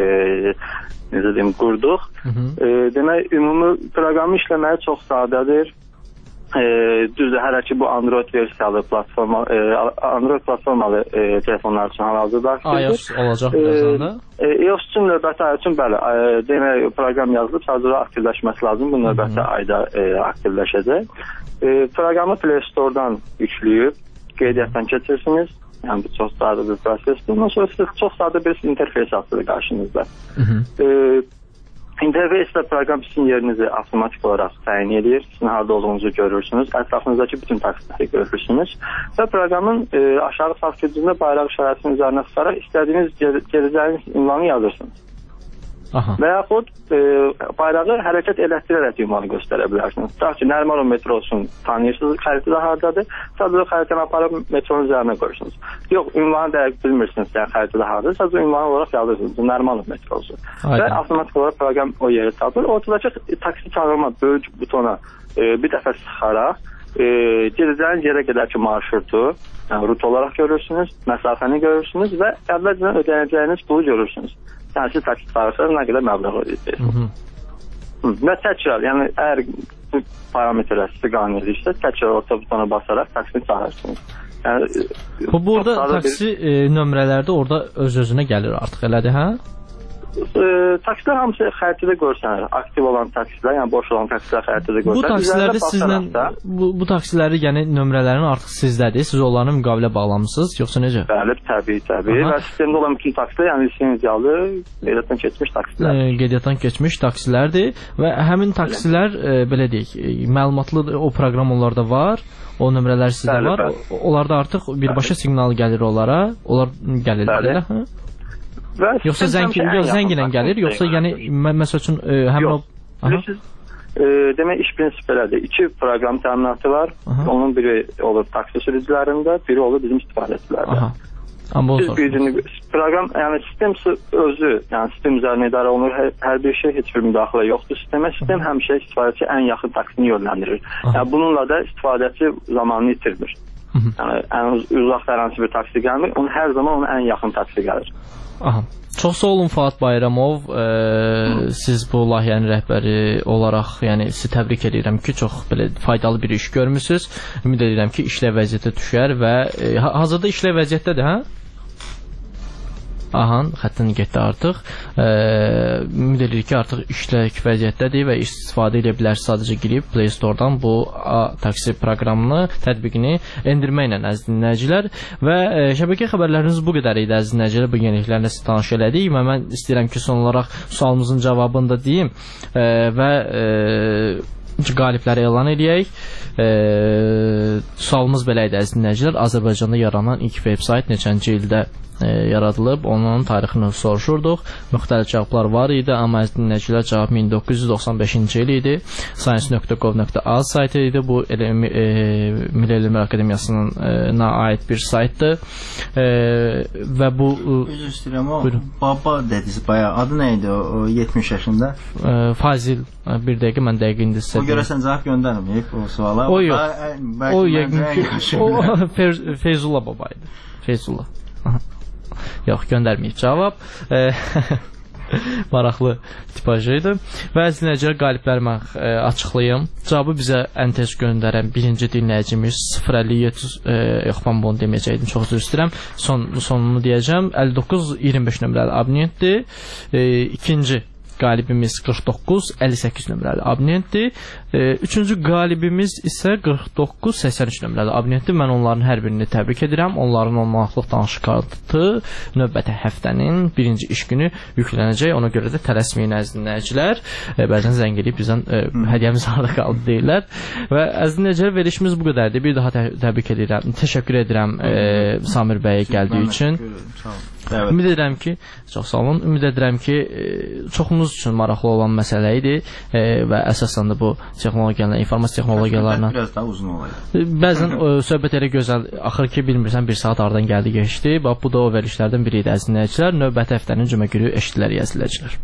necə deyim, qurduq. Demək, ümumi proqramı işləməyi çox sadədir. Düzdür, hələ ki bu Android versiyalı Android platformalı telefonlar üçün hal-hazırda iOS olacaq birazdan da? iOS üçün növbəti ay üçün bəli, demək, proqram yazılıb, sadəcə aktivləşməsi lazım. Bu növbəti ayda aktivləşəcək. Proqramı Play Store-dan yükləyib, qeydiyyatdan keçirsiniz. Yəni, bu çox sadə bir prosesdir. Bundan sonra siz çox sadə bir interfeys açılır qarşınızda. İnterfeysdə proqram sizin yerinizi avtomatik olaraq təyin edir. Sizin harada olduğunuzu görürsünüz. Ətrafınızdakı bütün taksiləri görürsünüz. Və proqramın aşağı sağ küncündə bayraq işarəsinin üzərinə tutaraq istədiyiniz gedəcəyiniz ünvanı yazırsınız. Və yaxud bayrağı hərəkət elətdirərək ünvanı göstərə bilərsiniz. Tutaq ki, Nərmanov metrosun tanıyırsınız, xəritədə haradadır. Sadəcə xəritəni aparıb metronun üzərinə qoyursunuz. Yox, ünvanı dəqiq bilmirsiniz, yəni xəritədə haradadır. Sadəcə ünvanı olaraq yazırsınız. Nərmanov metrosu. Və avtomatik olaraq proqram o yeri tapır. Ortadakı taksi çağırma böyük butona bir dəfə sıxaraq gedəcəyiniz yerə qədərki marşrutu, yəni rut olaraq görürsünüz, məsafəni görürsünüz və əvvəlcədən ödənəcəyiniz pulu görürsünüz. Yəni, siz taksi çağırsanız, nə qədər məbləğ ödəyəcəksiniz. Və təkrar, yəni, əgər bu parametrlər sizi qane edirsə, təkrar orta butona basaraq taksini çağırırsınız. Yəni, burada taksi nömrələrdə orada öz-özünə gəlir artıq, elədir, hə? taksilər hamısı xəritədə görsənir. Aktiv olan taksilər, yəni boş olan taksilər xəritədə görsənir. Bu taksilərdə sizdən bu taksiləri, yəni nömrələrin artıq sizdədir. Siz onlarla müqavilə bağlamısınız, yoxsa necə? Bəli, təbii. Və sistemdə olan bütün taksilər, yəni lisenziyalı, qeydiyyatdan keçmiş taksilər. Qeydiyyatdan keçmiş taksilərdir və həmin taksilər belə deyək, məlumatlı o proqram onlarda var. O nömrələr sizdə var. Onlarda artıq birbaşa siqnal gəlir onlara. Onlar gəlirlər elə, hə? Yoxsa zənglə gəlir, yoxsa yəni məsəl üçün həmin o... Demək, iş prinsipi belədir. 2 proqram təminatı var. Onun biri olur taksi sürücülərində, biri olur bizim istifadəçilərdə. Proqram, yəni sistem özü, yəni sistem üzərinə idarə olunur. Hər bir şey, heç bir müdaxilə yoxdur sistemə. Sistem həmişə istifadəçi ən yaxın taksini yönləndirir. Yəni bununla da istifadəçi zamanını itirmir. Yəni ən uzaq hər hansı bir taksi gəlmir, hər zaman onun ən yaxın taksi gəlir. Aha. Çox sağ olun Fuad Bayramov. Siz bu layihənin rəhbəri olaraq, yəni sizi təbrik edirəm ki, çox belə faydalı bir iş görmüsünüz. Ümid edirəm ki, işlə vəziyyətə düşər və hazırda işlə vəziyyətdədir, hə? Aha, xəttin getdi artıq. Ümid edirik ki, artıq işlək vəziyyətdədir və istifadə edə bilərsiniz. Sadəcə girib Play Store-dan bu taksi proqramını, tətbiqini endirməklə əziz dinləyicilər. Və şəbəkə xəbərləriniz bu qədər idi əziz dinləyicilər. Bu yeniliklərlə sizə tanış elədik və mən istəyirəm ki, son olaraq sualımızın cavabını da deyim və qalibləri elan edək. Sualımız belə idi əziz dinləyicilər. Azərbaycanda yaranan ilk veb-sayt neçənci ildə yaradılıb, onun tarixini soruşurduq. Müxtəlif cavablar var idi, amma əziz dinləyicilər cavab 1995-ci il idi. Science.gov.az saytı idi. Bu Milli Elmlər Akademiyasına aid bir saytdır. Və bu... Üzr istəyirəm, o baba dediniz bayağı. Adı nə idi o 70 yaşında? Fazil. Bir dəqiqə, mən dəqiq indi sizə... O görəsən cavab göndərməyib o suala. O yox. O yəqin ki, Feyzullah baba idi. Feyzullah. Yox, göndərməyib cavab. Maraqlı tipajı idi. Və əziz dinləyicilər, qalibləri mən açıqlayım. Cavabı bizə ən tez göndərən birinci dinləyicimiz 057 yox, mən bunu deməyəcəkdim, çox üzr istəyirəm. Sonunu deyəcəm. 59-25 nömrəli abonentdir. İkinci qalibimiz 49-58 nömrəli abonentdir. Üçüncü qalibimiz isə 49-83 nömrəli abonentdir. Mən onların hər birini təbrik edirəm. Onların 10 manatlıq danışıq kartı növbəti həftənin birinci iş günü yüklənəcək. Ona görə də tələsməyin əziz dinləyicilər. Bəzən zəng edib bizdən hədiyyəmiz harada qaldı deyirlər. Və əziz dinləyicilər, verilişimiz bu qədərdir. Bir daha təbrik edirəm. Təşəkkür edirəm Samir bəyə gəldiyi üçün. Ümid edirəm ki, çox sağ olun. Ümid edirəm ki, çoxunuz üçün maraqlı olan məsələ idi və əsasən də bu texnologiyalarla, informasiya texnologiyalarla biraz daha uzun olaydı. Bəzən söhbət elə gözəl axır ki, bilmirsən bir saat aradan gəldi keçdi. Bax bu da o verilişlərdən biri idi əziz dinləyicilər. Növbəti həftənin cümə günü eşitdilər əziz dinləyicilər.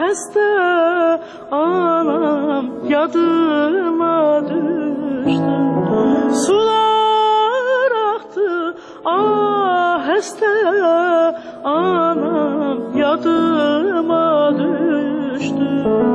ahəstə anam yadıma düşdü. Sular aktı ahəstə anam yadıma düşdü.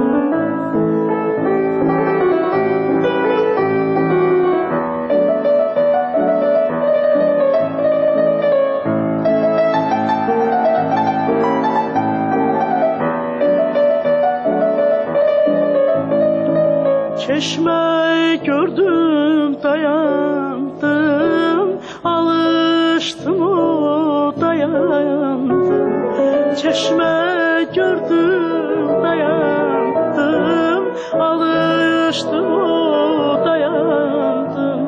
Çeşme gördüm dayandım, alıştım o dayandım. Çeşme gördüm dayandım, alıştım o dayandım.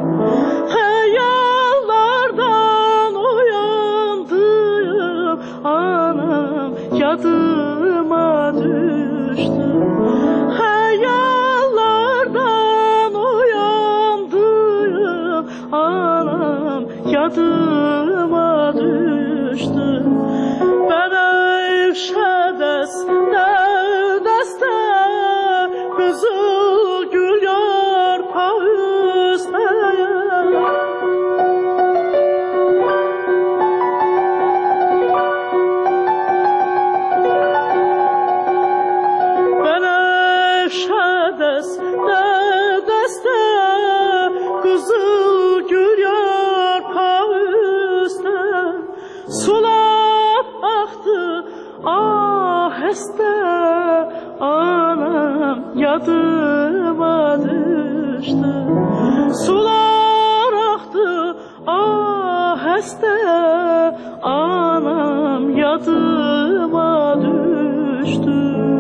Hayallardan uyandım, anam yadıma düştü. Anam yadıma düştü. Ben evşədəstə dəstə qızıl gül yarpağı üstəyəm. Ben evşədəstə dəstə qızıl gül yarpağı üstə sular aktı ahəstə anam yadıma düşdü. Sular aktı ahəstə anam yadıma düşdü.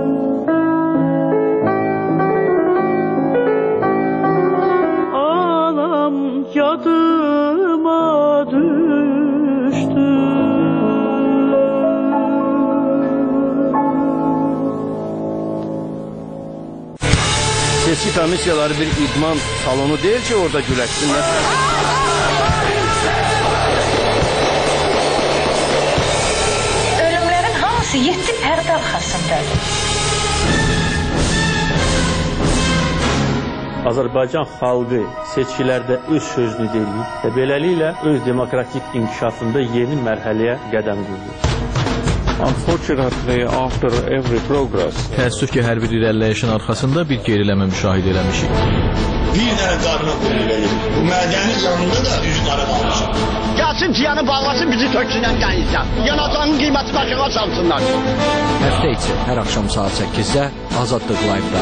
Yadıma düştü. Seçki komissiyaları bir idman salonu değil ki orada güləşsinlər. Ölümlərin hamısı 7 pərdə arxasındadır. Azərbaycan xalqı seçkilərdə öz sözünü deyir və beləliklə öz demokratik inkişafında yeni mərhələyə qədəm qoyur. Unfortunately, after every progress, təəssüf ki, hər bir irəliləyişin arxasında bir geriləmə müşahidə eləmişik. Bir dənə qarına qoyulur. Bu mədəni canında da üz qara qalmışıq. Gəlsin ciyanı bağlasın, bizi töksünən qənizdən. Yanacağının qiymətini aşağı salsınlar. Həftə içi hər axşam saat 8-də Azadlıq Live-da.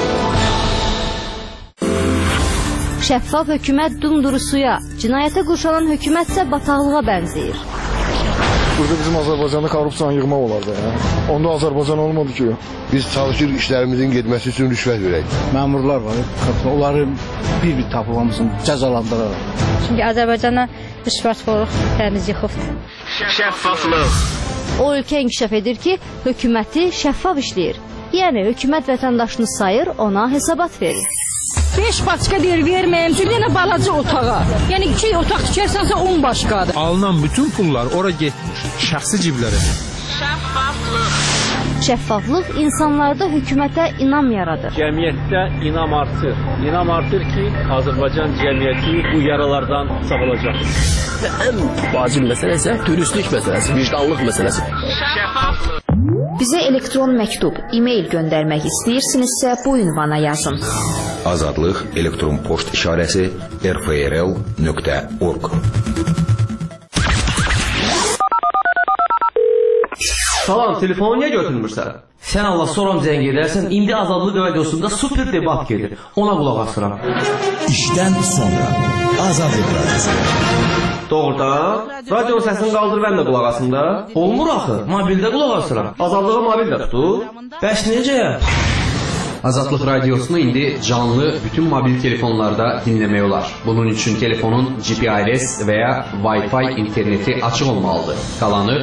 Şəffaf hökumət dumdurusuya, cinayətə qurşanan hökumətsə bataqlığa bənzəyir. Burada bizim Azərbaycanda korrupsiyanı yığmaq olardı. Onda Azərbaycan olmadı ki. Biz çalışırıq işlərimizin getməsi üçün rüşvət verək. Məmurlar var, onları bir-bir tapılmamızın cəzalandıraraq. Çünki Azərbaycana rüşvətxorluq təmiz yıxıbdır. Şəffaflıq. O ölkə inkişaf edir ki, hökuməti şəffaf işləyir. Yəni hökumət vətəndaşını sayır, ona hesabat verir. 5 başqa deyir verməyim, bir dənə balaca otağa. Yəni 2 otaq tikərsənsə 10 başqadır. Alınan bütün pullar ora getmir, şəxsi ciblərə. Şəffaflıq. Şəffaflıq insanlarda hökumətə inam yaradır. Cəmiyyətdə inam artır. İnam artır ki, Azərbaycan cəmiyyəti bu yaralardan sağolacaq. Və ən vacib məsələ isə dürüstlük məsələsi, vicdanlıq məsələsi. Şəffaflıq. Bizə elektron məktub, e-mail göndərmək istəyirsinizsə bu ünvana yazın. Azadlıq elektron poçt işarəsi rfrl.org. Salam, telefonu niyə götürmürsən? Sən Allah soram zəng edərsən, indi Azadlıq radiosunda super debat gedir. Ona qulaq asıram. İşdən sonra Azadlıq radiosu. Doğrudan? Radio səsini qaldır, mən də qulaq asım da. Olmur axı, mobildə qulaq asıram. Azadlığı mobildə tutur. Bəs necə? Azadlıq radiosunu indi canlı bütün mobil telefonlarda dinləmək olar. Bunun üçün telefonun GPRS və ya Wi-Fi interneti açıq olmalıdır. Qalanı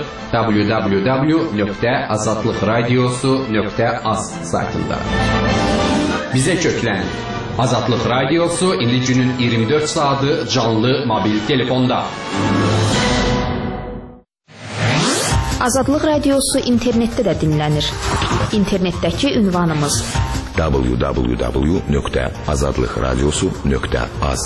www.azadlıqradiosu.az saytında. Bizə köklən. Azadlıq radiosu indi günün 24 saatı canlı mobil telefonda. Azadlıq Radiosu internetdə də dinlənir. İnternetdəki ünvanımız www.azadlıqradiosu.az.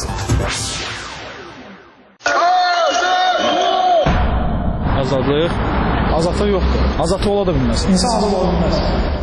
Azadlıq yoxdur. Azadlıq ola da bilməz. İnsan azad ola bilməz.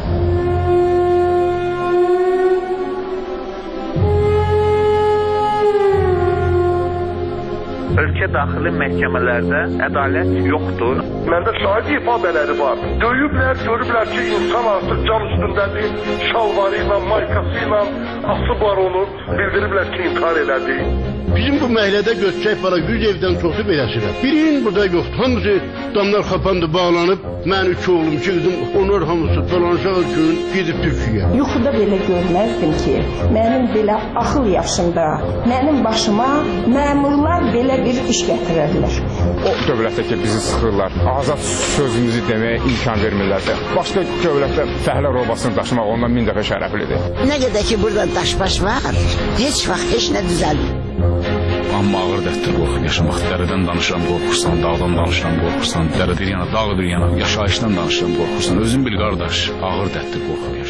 Ölkə daxili məhkəmələrdə ədalət yoxdur. Məndə şahid ifadələri var. Döyüblər, görüblər ki, insan artıq cam üstündədir, şalvarı ilə, maykası ilə asıblar onu, bildiriblər ki, intihar elədi. Bizim bu məhəllədə göstərək var, 100 evdən çoxu beləsidir. Birinin burada yoxdur. Hamısı damlar xapandı, bağlanıb. Mən 3 oğlum, 2 qızım, onlar hamısı dolanışağı gün gedib Türkiyəyə. Yuxuda belə görməzdim ki, mənim belə axıl yaşımda, mənim başıma məmurlar belə bir iş gətirərlər. O dövlətdə ki, bizi sıxırlar, azad sözümüzü deməyə imkan vermirlər. Başqa dövlətdə fəhlə robasını daşımaq ondan 1000 dəfə şərəflidir. Nə qədər ki, burada daşbaş var, heç vaxt heç nə düzəlmir. Amma ağır dərddir qorxub yaşamaq. Dərədən danışıram, qorxursan, dağdan danışıram, qorxursan, dərədir yana, dağdır yana, yaşayışdan danışıram, qorxursan. Özün bil qardaş, ağır dərddir qorxub yaşamaq.